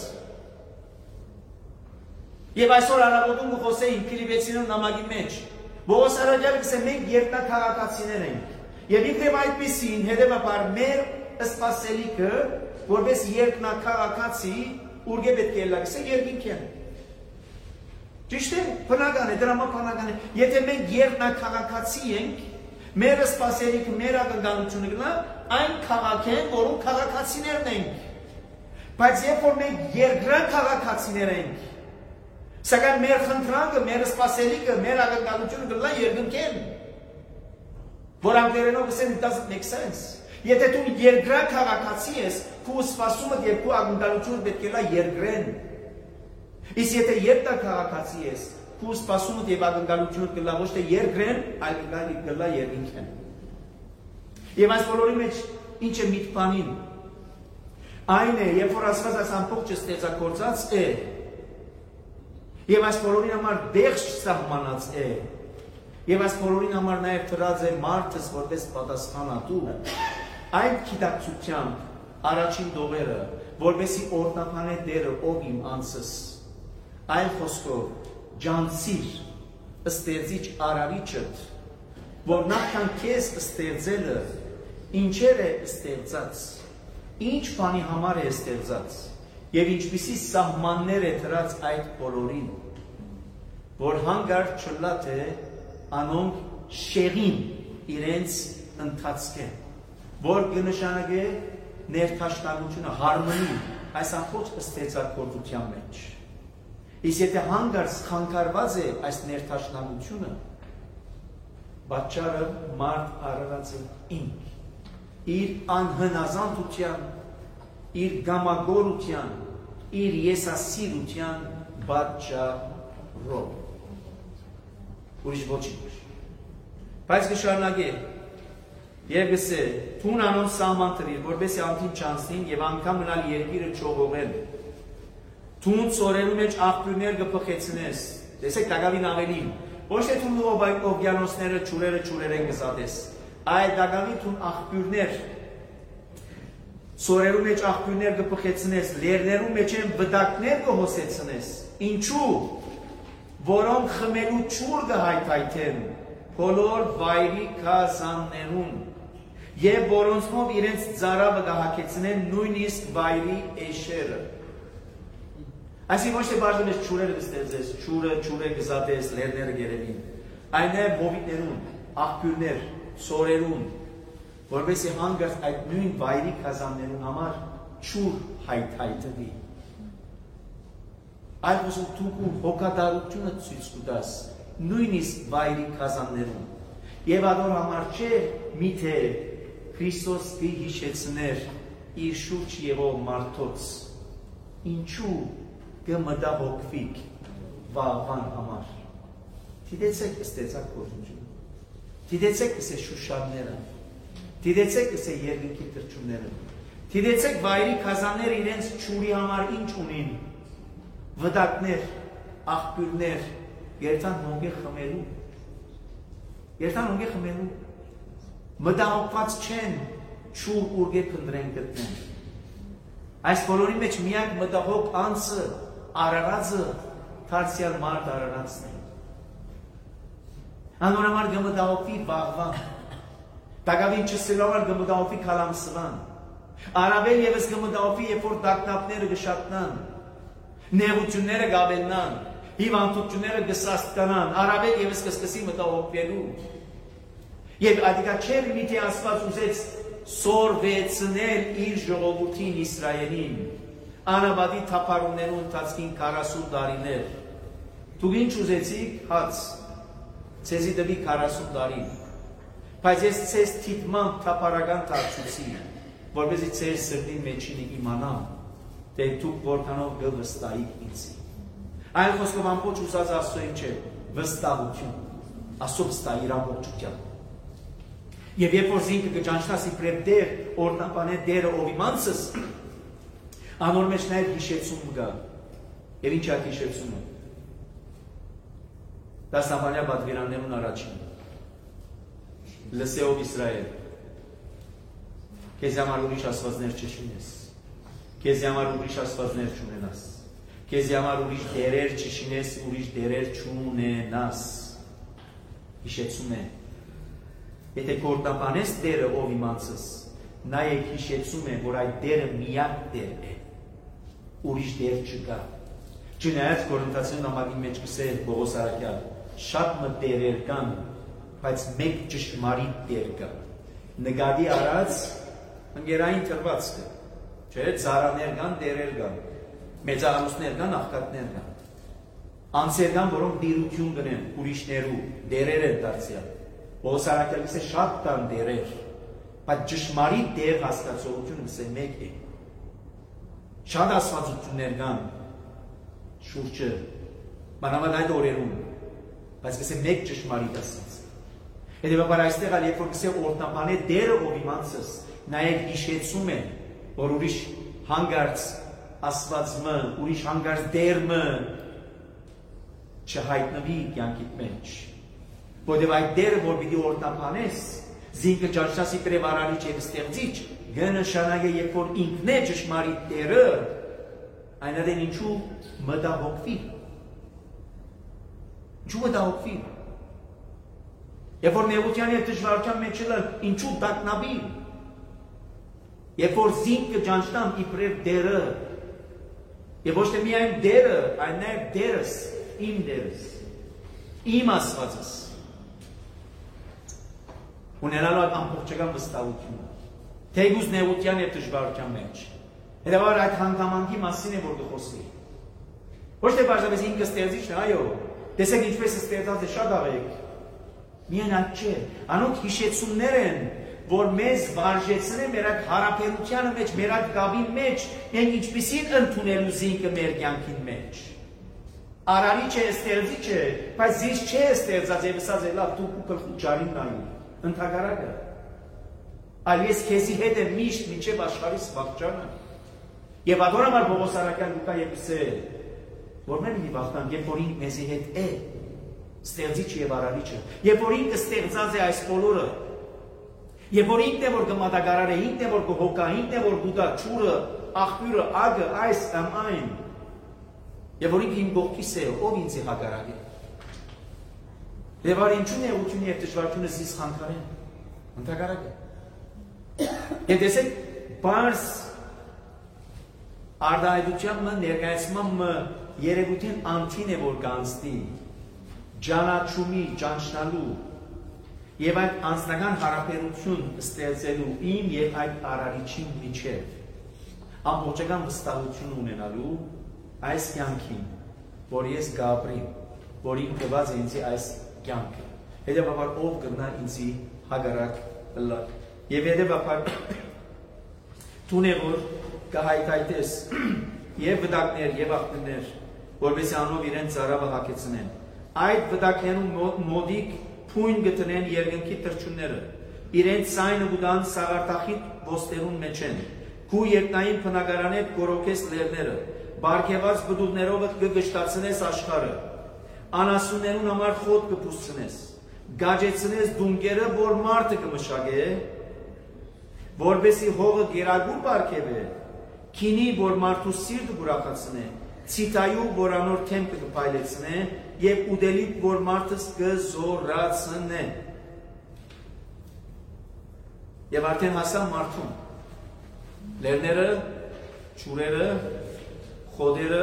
Եվ այսօր առավոտում կխոսեին Փիլիպպեցիներու նամակի մեջ։ Բողոս արարյալը կսե մենք երկնակաղակացիներ ենք։ Եվ իբրև այդպիսին հետևաբար մեր սպասելիքը, որպես երկնակաղակացի, ուրգե պետք է լա կսե երկինք են։ Ճիշտ է, բնական է, դրամա բնական է։ Եթե մենք երկնակաղակացի ենք, մեր սպասելիքը, մեր ակնկալությունը գնա այն քաղաք են, որում քաղաքացիներն ենք։ Բայց երբ որ մենք երկրան քաղաքացիներ ենք, սակայն մեր խնդրանքը, մեր սպասելիքը, մեր ակնկալությունը գնա երկնքեն։ Որ անգլերենով ասեն it doesn't make sense։ Եթե դու երկրան քաղաքացի ես, քո սպասումը եւ քո ակնկալությունը պետք է լա երկրեն։ Իսկ եթե երկրան քաղաքացի ես, քո սպասումը եւ ակնկալությունը կլա ոչ թե երկրեն, այլ կլա երկինքեն։ Եվ այս բոլորի մեջ ինչ է միտքանին։ Այն է, երբ որ Աստված այս ամբողջը ստեղծագործած է, եւ այս բոլորի համար դեղ սահմանած է, եւ այս բոլորին համար նաեւ դրած է մարդս որպես պատասխանատու, այն գիտակցությամբ առաջին դողերը, որպեսի օրտնապանե դերը ով իմ անձս, այլ խոսքով ջանցիր ստեղծիչ արարիչդ, որ նախքան քեզ ստեղծելը ինչեր է ստեղծած, ինչ բանի համար է ստեղծած, եւ ինչպիսի սահմաններ է դրած այդ բոլորին, որ հանգար չլա թե անոնք շեղին իրենց ընթացքեն, որ կնշանակե ներդաշնակությունը, հարմոնի այս ամբողջ ստեղծագործության մեջ։ Իսկ եթե հանգարց խանգարված է այս ներդաշնակությունը, պատճառը մարդ արարած է ինք, իր անհնազանդության, իր գամագորության, իր եսասիրության պատճառով։ Ուրիշ ոչինչ։ Բայց կշարունակե եւ գսե, թուն անոնց սահման տրիր, որպեսզի անթին չանցնին եւ անգամ մնալ երկիրը չողողեն։ Թուն ծորերու մեջ աղբյուրներ կփխեցնես։ Տեսեք դակավին ավելին։ Ոչ թե թուն օվկիանոսները ջուրերը ջուրերեն գզատես, այլ դակավին թուն աղբյուրներ։ Ծորերու մեջ աղբյուրներ կփխեցնես, լեռներու մեջ են վտակներ կհոսեցնես։ Ինչու՞։ Որոնք խմելու ջուր կհայթայթեն բոլոր վայրի քազաններուն եւ որոնցով իրենց ծարավը կհագեցնեն նույնիսկ վայրի էշերը։ Այսինքն ոչ թե բարձր ես ջուրերը կստեղծես, ջուրը, ջուրը կզատես, լեռները գերևին, այլ նաեւ հովիտներուն, աղբյուրներ, սորերուն, որովհետեւ հանգարց այդ նույն վայրի քազաններուն համար ճուր հայթայթվի։ Այլ խոսում դու հոգատարությունը ցույց կտաս նույնիսկ վայրի քազաններուն։ Եվ ադոր համար չէ միթե Քրիստոս կի հիշեցներ իր շուրջ եղող մարդոց, ինչու կմտահոգվիք վաղվան համար։ Դիտեցեք ստեցակ գործունեությունը, դիտեցեք ըսե շուշանները, դիտեցեք ըսե երկնքի թրջունները, դիտեցեք վայրի քազանները իրենց ճուրի համար ինչ ունին, վտակներ, աղբյուրներ, երթան հոնգե խմելու, երթան հոնգե խմելու, մտահոգված չեն ճուր ուրգե փնտրեն գտնեն։ Այս բոլորի մեջ միակ մտահոգ անձը, Արարածը, Թարսիալ մարդ Արարածն է։ Անորամար գմտահոգվի վաղվան, տակավին չսելավար գմտահոգվի քալամսվան, առավել ևս գմտահոգվի երբ որ դակնապները գշատնան, նեղությունները գաբեննան, հիվանդությունները գսաստկանան, առավել ևս կսկսի մտահոգվելու։ Եվ ադիկա չէր միթե Աստված ուզեց սորվեցնել իր ժողովրդին Իսրայելին, անաբադի թափառումներու ընթացքին քառասուն տարիներ։ Դուք ինչ ուզեցիք, հաց, ցեզի դվի քառասուն տարի, բայց ես ցեզ թիթմամբ թափառական դարձուցի, որպեսզի ցեր սրտի մեջին իմանամ, թե դուք որքանով կվստահիք ինձ։ Այլ խոսքով ամբողջ ուզած Աստծոյին չէ, վստահություն, Աստծո վստահ իր ամբողջությամբ։ Եվ երբ որ զինքը կճանչնաս իբրև դեր, օրնապանե դերը ով իմանցս, անոր մեջ նաև հիշեցում կա։ Եվ ինչ է հիշեցումը։ Դասնապանյա պատվիրաններուն առաջին։ Լսեով Իսրայել։ Քեզ համար ուրիշ աստվածներ չշինես։ Քեզ համար ուրիշ աստվածներ չունենաս։ Քեզ համար ուրիշ դերեր չշինես, ուրիշ դերեր չունենաս։ Հիշեցում է։ Եթե կորտապանես դերը ով իմանցս, նայեք հիշեցում է, որ այդ դերը միակ դեր է, ուրիշ դեր չկա։ Չնայած Կորինթացիներուն նամակի մեջ կսել Պողոս Արաքյալ, շատ մը դերեր կան, բայց մեկ ճշմարիտ դեր կա։ Նկատի առած ընկերային թրվածքը, չէ, ծառաներ կան, դերեր կան, մեծահանուստներ կան, աղքատներ կան, անձեր կան, որոնք դիրություն կնեն ուրիշներու, դերեր են դարձյալ։ Պողոս Արաքյալը գսե շատ կան դերեր, բայց ճշմարիտ դեր հասկացողությունը գսե մեկ է։ Շատ աստվածություններ կան շուրջը, մանավանդ այդ օրերում, բայց գսե մեկ ճշմարիտ ասած։ Հետևաբար այստեղ ալ երբ որ գսե օրտնապանե դերը ով իմանցս, նաև հիշեցում է, որ ուրիշ հանգարց աստվածմը, ուրիշ հանգարց դերմը չհայտնվի կյանքիդ մեջ։ Որտև այդ դերը, որ պիտի օրտնապանես, զինքը ճանչնաս իբրև արարիչ եւ ստեղծիչ, կնշանակե երբ որ ինքն է ճշմարիտ դերը, այնադեն ինչու մտահոգվի։ Ինչու մտահոգվի։ Երբ որ նեղության եւ դժվարության մեջ ելը, ինչու դակնաբի։ Երբ որ զինքը ճանչնամ իբրև դերը, եւ ոչ թե միայն դերը, այլ նաեւ դերս, իմ դերս, իմ Աստվածս։ Ունենալու այդ ամբողջական վստահությունը, թեգուզ նեղության եւ դժվարության մեջ։ Հետևաբար այդ հանգամանքի մասին է որ կխոսի։ Ոչ թե բարձրապես ինքը ստեղծիչն է, այո, տեսեք ինչպես է ստեղծած է շատ աղեք։ Միայն այդ չէ, անոնք հիշեցումներ են, որ մեզ վարժեցնեն մեր այդ հարաբերության մեջ, մեր այդ կապի մեջ, մենք ինչպիսին ընդունելու զինքը մեր կյանքին մեջ։ Արարիչ է, ստեղծիչ է, բայց զինք չէ ստեղծած եւ ասած է լավ դու ու գլխու ջարին նայու։ Ընդհակառակը, այլ ես քեզի հետ եմ միշտ մինչև աշխարհի սվաղճանը։ Եվ ադորամար Պողոս Արաքյան Լուկա եպիսե, որ մենք մի վախտանք, երբ որ ինքը մեզի հետ է, ստեղծիչ եւ արարիչը, երբ որ ինքը ստեղծած է այս բոլորը, երբ որ ինքն է որ կմատակարար է, ինքն է որ կհոգա, ինքն է որ գուտա ճուրը, աղբյուրը, ագը, այս կամ այն, եւ որ ինքը իմ կողքիս է, ով ինձ է հակառակ է։ Եվ որ ինչու նեղությունը եւ դժվարությունը զիս խանգարեն, ընդհակառակը։ Եվ տեսեք, բարձ արդայդությամբ ներկայացման երևույթին անթին է որ կանցնի, ջանաչումի, ճանչնալու, Եվ այդ անձնական հարաբերություն ստեղծելու իմ եւ այդ արարիչի միջև ամբողջական վստահություն ունենալու այս կյանքին, որ ես գաբրիմ, որին տված է ինձ այս կյանքը։ Հետևաբար ով կգնա ինձ հագարակ լակ։ Եվ հետևաբար տուն է որ կհայթայթես եւ վտակներ եւ աղբյուրներ, որովհետեւ անով իրեն ծարավը հագեցնեն։ Այդ վտակներում մոդիկ փույն գտնեն երկնքի թրջունները, իրենց ցայնը ուդան սաղարտախիտ ոստերուն մեջ են, քու երկնային փնագարան հետ գորոքես լերները, բարգեված բդուղներով կգշտացնես աշխարը, անասուններուն համար խոտ կփուսցնես, գաջեցնես դունկերը, որ մարդը կմշակե, որբեսի հողը գերագուր բարգեվե, քինի, որ մարդու սիրտը ուրախացնե, ցիտայու, որ անոր թեմքը կփայլեցնե, եւ ուդելիք, որ մարդը կզորացնե։ Եվ արդեն հասան մարդուն։ Լերները, ճուրերը, խոդերը,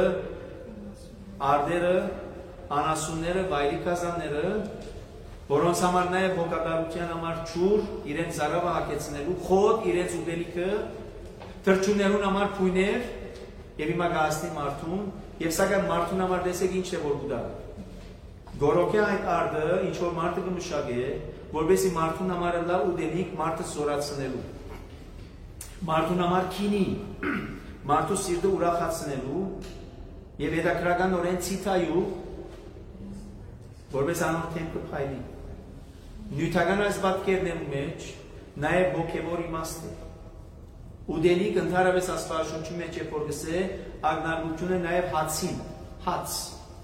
արդերը, անասունները, վայրի կազանները, որոնց համար նաև հոգատարության համար ճուր, իրենց ծարավը հագեցնելու, խոդ, իրենց ուդելիքը, թրջուններուն համար փույներ, եւ հիմա գահստի մարդուն, եւ սակայն մարդուն համար տեսեք ինչ է որ կուտա։ Գորոքե այդ արդը, ինչ որ մարդը կմշակե, որբեսի մարդուն համար լա ուդելիք մարդը սորացնելու, մարդուն համար քինի, մարդու սիրտը ուրախացնելու եւ հետաքրական օրեն ցիտայու, որպես անոր թեմքը փայլի։ Նյութական այս պատկերներու մեջ նաեւ հոգեվոր իմաստ է։ Ուդելիք ընդհանրապես աստվածաշունչի մեջ երբ որ գսե ագնալությունը նաև հացին, հաց,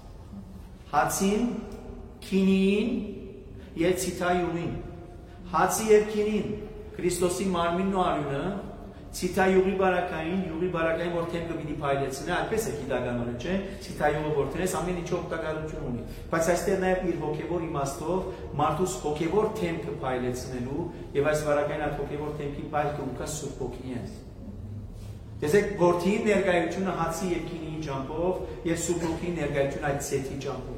հացին, քինին եւ ցիտայյուղին, հացի եւ քինին, Քրիստոսի մարմինն ու արյունը, ցիտայյուղի բարակային, յուղի բարակային որ թեմքը պիտի փայլեցնե, այդպես է գիտականորեն, չէ՞, ցիտայյուղը որ տնես ամեն ինչ օգտակարություն ունի, բայց այստեղ նաև իր հոգեվոր իմաստով մարդուս հոգեվոր թեմքը փայլեցնելու եւ այս բարակային այդ հոգեվոր թեմքի փայլքը ուկա սուրբ ոգին է։ Տեսեք, որդի ներկայությունը հացի եւ քինի ջամփով եւ սուրբ ոգի ներկայությունը այդ ցեթի ջամփով։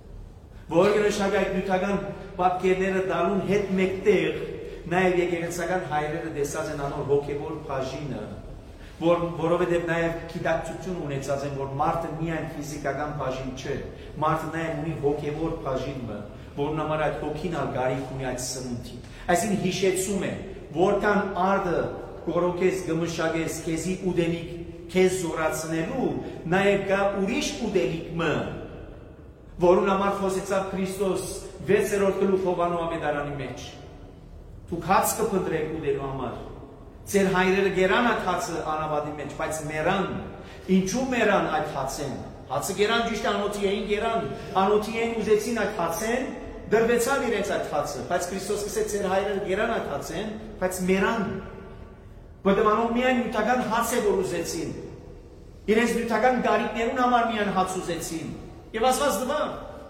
Որ նշանակա այդ նյութական պատկերները դալուն հետ մեկտեղ նաև եկեղեցական հայրերը տեսած են անոր հոգեվոր բաժինը, որ որովհետև նաև գիտակցություն ունեցած են, որ մարդը միայն ֆիզիկական բաժին չէ, մարդը նաև ունի հոգեվոր բաժինը, որն համար այդ հոգին ալ գարիք ունի այդ սնունդի։ Այսինքն հիշեցում է, որքան արդը գորոքես գմշագես քեզի ուդելիք քեզ զորացնելու, նաև կա ուրիշ ուդելիքը, որուն համար խոսեցավ Քրիստոս վեցերորդ գլուխ Հովանու ավետարանի մեջ։ Դուք հաց կփնտրեք ուտելու համար։ Ձեր հայրերը գերան այդ հացը անավադի մեջ, բայց մերան, ինչու մերան այդ հացեն։ Հացը գերան ճիշտ անոթի էին գերան, անոթի էին ուզեցին այդ հացեն, դրվեցավ իրենց այդ հացը, բայց Քրիստոս կսեց ձեր հայրերը գերան այդ հացեն, բայց մերան։ Որտեղ անոնք միայն նյութական հաց է որ ուզեցին։ Իրենց նյութական գարիկներուն համար միայն հաց ուզեցին։ Եվ ասված դվա։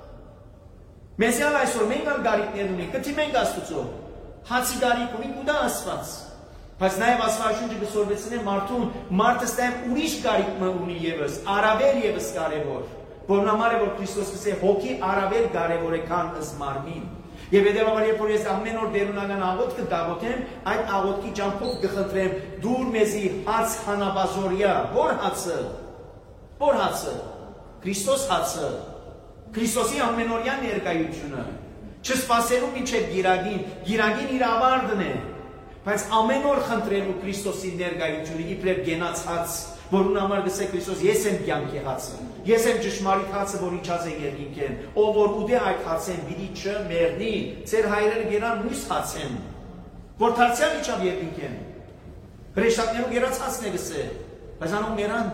Մեզ ալ այսօր մենք ալ գարիկներ ունենք, կթիմենք Աստուծո։ Հացի գարիկ ունի ու դա ասված։ Բայց նաև աստվածաշունչը գսորվեցնե մարդուն, մարդը ստեմ ուրիշ գարիկ ունի եւս, առավել եւս կարևոր, որն համար է որ Քրիստոս կսե հոգի առավել կարևոր է քան ըստ մարմին։ Եվ հետևաբար երբ որ ես ամեն օր դերունական աղոթք կդաղոթեմ, այդ աղոթքի ջամփով կխնդրեմ դուր մեզի հաց հանաբազորյա, որ հացը, որ հացը, Քրիստոս հացը, Քրիստոսի ամենօրյա ներկայությունը, չսպասելու մինչև գիրագին, գիրագին իր ավարտն է, բայց ամեն օր խնդրելու Քրիստոսի ներկայությունը իբրև գենաց հաց, որուն համար գսե Քրիստոս, ես եմ կյանքի հացը, ես եմ ճշմարիտ հացը, որ իջած է երկինքեն, ով որ ուտե այդ հացեն, պիտի չմեռնի, ձեր հայրերը գերան մյուս հացեն, որ դարձյալ իջավ երկինքեն, հրեշտակներու գերած հացն է գսե, բայց անոնք մեռան։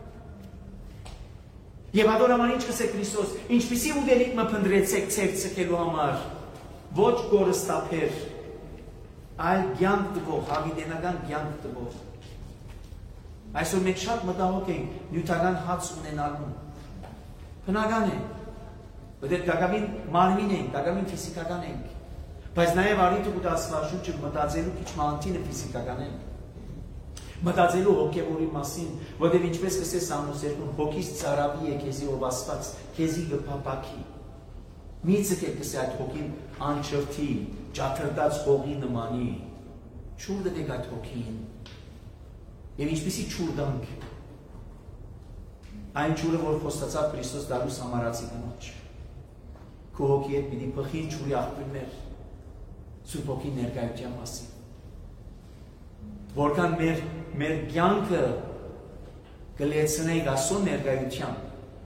Եվ adorաման ինչ կսե Քրիստոս, ինչպիսի ուտելիք մը փնտրեցեք ցեր ցկելու համար, ոչ գորստափեր, այլ կյանք տվող, հավիտենական կյանք տվող։ Այսօր մենք շատ մտահոգ ենք նյութական հաց ունենալու։ Բնական է, որտեղ դակամին մարմին ենք, դակամին ֆիզիկական ենք, բայց նաև արիթը ու աստվածաշունչը մտածելու քիչ մանտինը ֆիզիկական են։ Մտածելու հոգևորի մասին, որտեղ ինչպես կսես Սամուս երկում, հոգիս ծարավի է քեզի ով Աստված, քեզի գփապակի։ Մի ցկե կսե այդ հոգին անչրթի, ջաթրտած հողի նմանի չուր դեք այդ հոգին եւ ինչպեսի չուր դանք այն չուրը որ խոստացավ Քրիստոս դարու սամարացի կնոջ քո հոգի հետ պիտի փխին չուրի աղբյուրներ Սուրբ Հոգի ներկայության մասին որքան մեր մեր կյանքը կլեցնենք Աստծո ներկայությամբ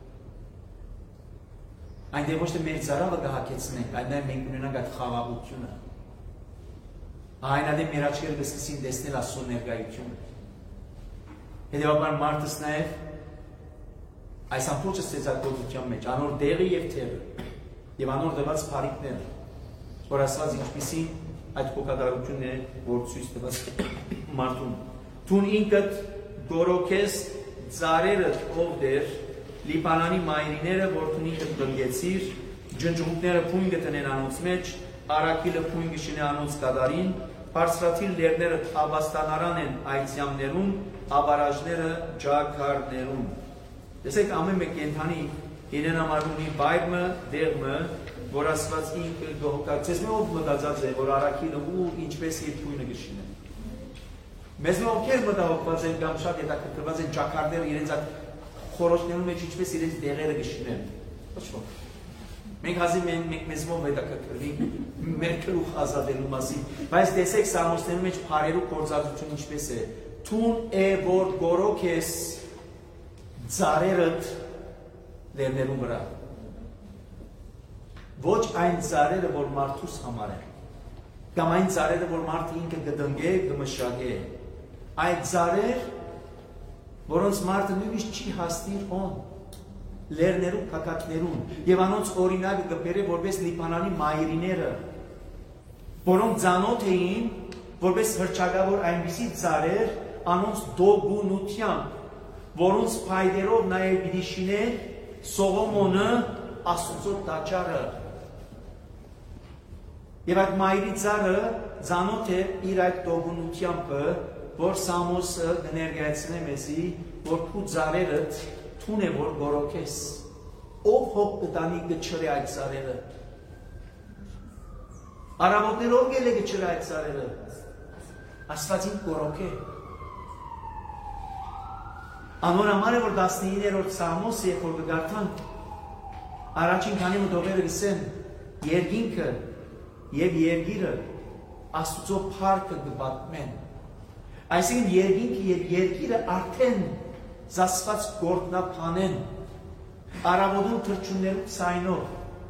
այնտեղ ոչ թե մեր ծարավը կհագեցնենք, այլ նաև մենք ունենանք այդ խաղաղությունը։ Այնադեմ մեր աչքերը կսկսին տեսնել Աստծո ներկայությունը։ Հետևաբար մարդս նաև այս ամբողջ ստեղծագործության մեջ անոր դեղը եւ թերը եւ անոր դված փարիքները, որ ասված ինչպեսի այդ փոխադարձությունն է, որ ցույց տված մարդուն։ Թուն ինքդ գորոքես ծարերը ով դեր Լիբանանի մայրիները, որ թուն ինքդ բնգեցիր, ջնջուկները փույն գտնեն անոնց մեջ, արաքիլը փույն գշինե անոնց կադարին, բարձրաթիլ լերները աբաստանարան են այցյամներուն, աբարաժները ջակարներուն։ Տեսեք ամեն մեկ կենդանի իրեն համար ունի բայրմը, դեղմը, որ ասված ինքը գողոքացես մի ով մտածած է, որ արաքիլը ու ինչպես իր փույնը գշինե։ Մեզ մի ովքեր մտահոգված են կամ շատ հետաքրքրված են ջակարները իրենց այդ խորոշներում մեջ ինչպես իրենց դեղերը գշինեն։ Ոչ ոք։ Մենք հազիվ մենք մեզ մոտ հետաքրքրվի մեր քրուխ ազատելու մասին, բայց տեսեք Սամոսներում մեջ փարերու կորզածությունը ինչպես է։ Թուն է որ գորոք ես ծարերդ լերներու վրա։ Ոչ այն ծարերը, որ մարդուս համար են, կամ այն ծարերը, որ մարդը ինքը կդնգե, կմշակե, այդ ծարեր, որոնց մարդը նույնիսկ չի հասնիր on, լերներու կակատներուն, և անոնց օրինակը կբերը որպես Լիբանանի մայրիները, որոնք ծանոթ էին, որպես հրճագավոր այնպիսի ծարեր, անոնց դոգունությամբ, որոնց փայդերով նաև պիտի շիներ Սողոմոնը Աստծո տաճարը։ Եվ այդ մայրի ծառը ծանոթ է իր այդ դոգունությամբ, որ Սամոսը կներկայացնե մեզի, որ քու ծառերդ թուն է որ գորոքես։ Ով հոգ կտանի կչրի այդ ծառերը։ Արամոտներով գել է կչրի այդ ծառերը։ Աստվածին գորոք է։ Անոր համար է որ տասնիններորդ Սամոսը երբ որ կգարթանք, առաջին քանի մտողերը գսեն երկինքը և երգիրը Աստուծո փառքը կպատմեն։ Այսինքն երկինքը և երգիրը արդեն զասված գործնապան են, առավոտուն թռչուններու ցայնով,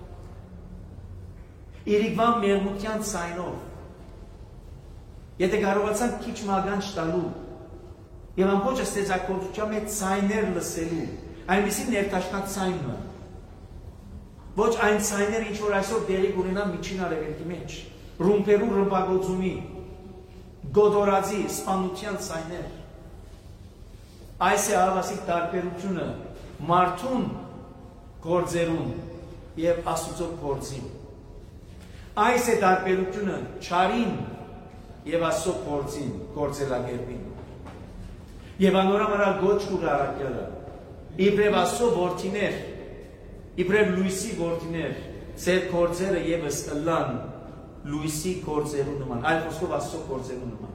իրիկվան մեղմության ցայնով։ Եթե կարողացանք քիչ մագանջ տալու և ամբողջ ստեղծագործության մեջ ցայներ լսելու, այնպիսի ներդաշնակ ցայնը, ոչ այն ցայները, ինչ որ այսօր դեղի կունենան միջին արևելքի մեջ, ռումբերու ռմբագործումի, գոդորածի, սպանության ցայներ։ Այս է հավասիկ տարբերությունը մարդուն գործերուն և Աստուծո գործին։ Այս է տարբերությունը չարին և Աստծո գործին, գործելագերբին։ Եվ անորամարա գոչ կուր առակյալը, իբրև Աստծո որդիներ, իբրև լույսի որդիներ, ծեր գործերը եվս ըլան լույսի գործերու նման, այլ խոսքով Աստծո գործերու նման։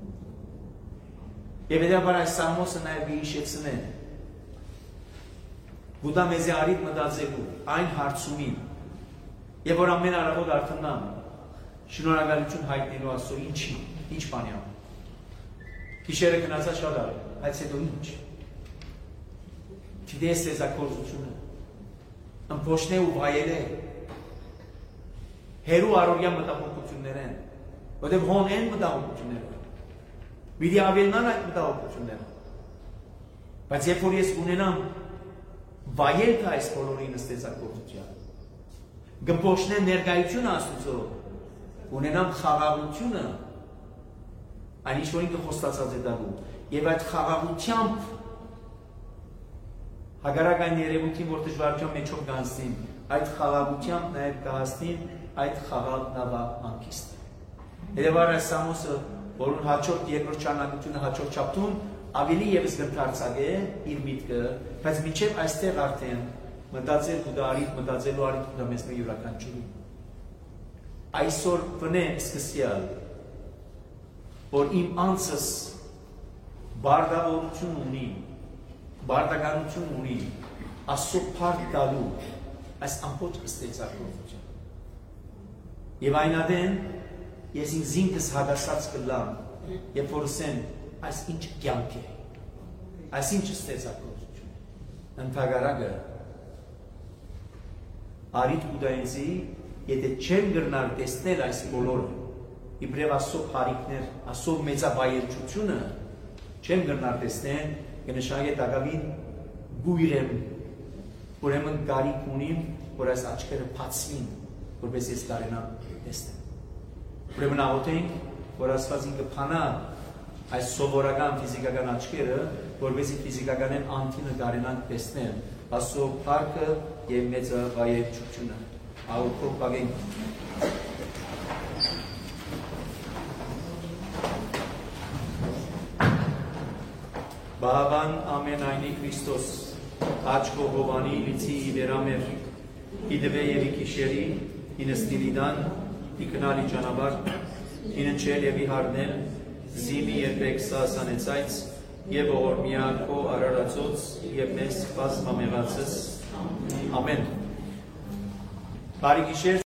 Եվ հետաբար այս Սամոսը նաև հիշեցն է, գուտա մեզի արիտ մտածելու, այն հարցումին, և որ ամեն առավոտ արդնան, շնորհակալություն հայտնելու Աստծո, ինչի, ինչ բանի ամ։ Գիշերը գնացա շատ արի, բայց հետո ինչ։ Գիտես ստեղծագործությունը, ըմփոշնե ու վայել է, հերու առօրյա մտահոգություններ են, որտեղ հոն են մտահոգությունները, պիտի ավելնան այդ մտահոգությունները, բայց երբ որ ես ունենամ վայել թե այս բոլորին ստեղծագործության, գմփոշնեմ ներկայությունը Աստուծո, ունենամ խաղաղությունը, այն ինչ որ ինքը խոստացած է տալու, և այդ խաղաղությամբ հագարակ այն երևույթին, որ դժվարության մեջով կանցնին, այդ խաղաղությամբ նաև կհասնին այդ խաղաղ նավա մանկիստը։ Հետևաբար այս Սամոսը, որուն հաջորդ երկրորդ շարունակությունը հաջորդ չափթուն ավելի ևս գրթարցակ է իր միտքը, բայց մինչև այստեղ արդեն մտածել ու դա արիտ, մտածելու արիտ ու դա մեզ մեր յուրաքանչյուրին։ այսօր վնե սկսյալ, որ իմ անձս բարձրավորություն ունի, բարձրականություն ունի, Աստծո փառք տալու այս ամբողջ ստեղծագործություն։ Եվ այնադեն ես ինձ ինքս հագասած կլամ, երբ որ ասեմ, այս ինչ կյանք է, այս ինչ ստեղծագործություն։ Ընդհանրակը արիտ կուտայինցի, եթե չեմ գրնար տեսնել այս բոլորը, իբրև Աստծո փառիքներ, Աստծո մեծաբայելչությունը չեմ գրնար տեսնել, կնշանակի տակավին գույր եմ, ուրեմն կարիք ունիմ, որ այս աչքերը բացվին, որպես ես կարենամ տեսնեմ։ Ուրեմն աղոթենք, որ Աստված ինքը փանա այս սովորական ֆիզիկական աչքերը, որպեսզի ֆիզիկականեն անթինը կարենանք տեսնել, Աստծո փառքը եւ մեծաբայելչությունը։ Աղոթող բաղենք։ Բահավան ամենայնի Քրիստոս, աչքո հովանի լիցի իվերամեր, իդվե և իկիշերի, ինը ստիլիդան, իկնալի ճանաբար, ինը չել և իհարնել, զիմի երբեք սասանեցայց, և ողորմիա քո արարացոց, և մեզ պասմամեղացս, ամեն։ Բարի գիշեր։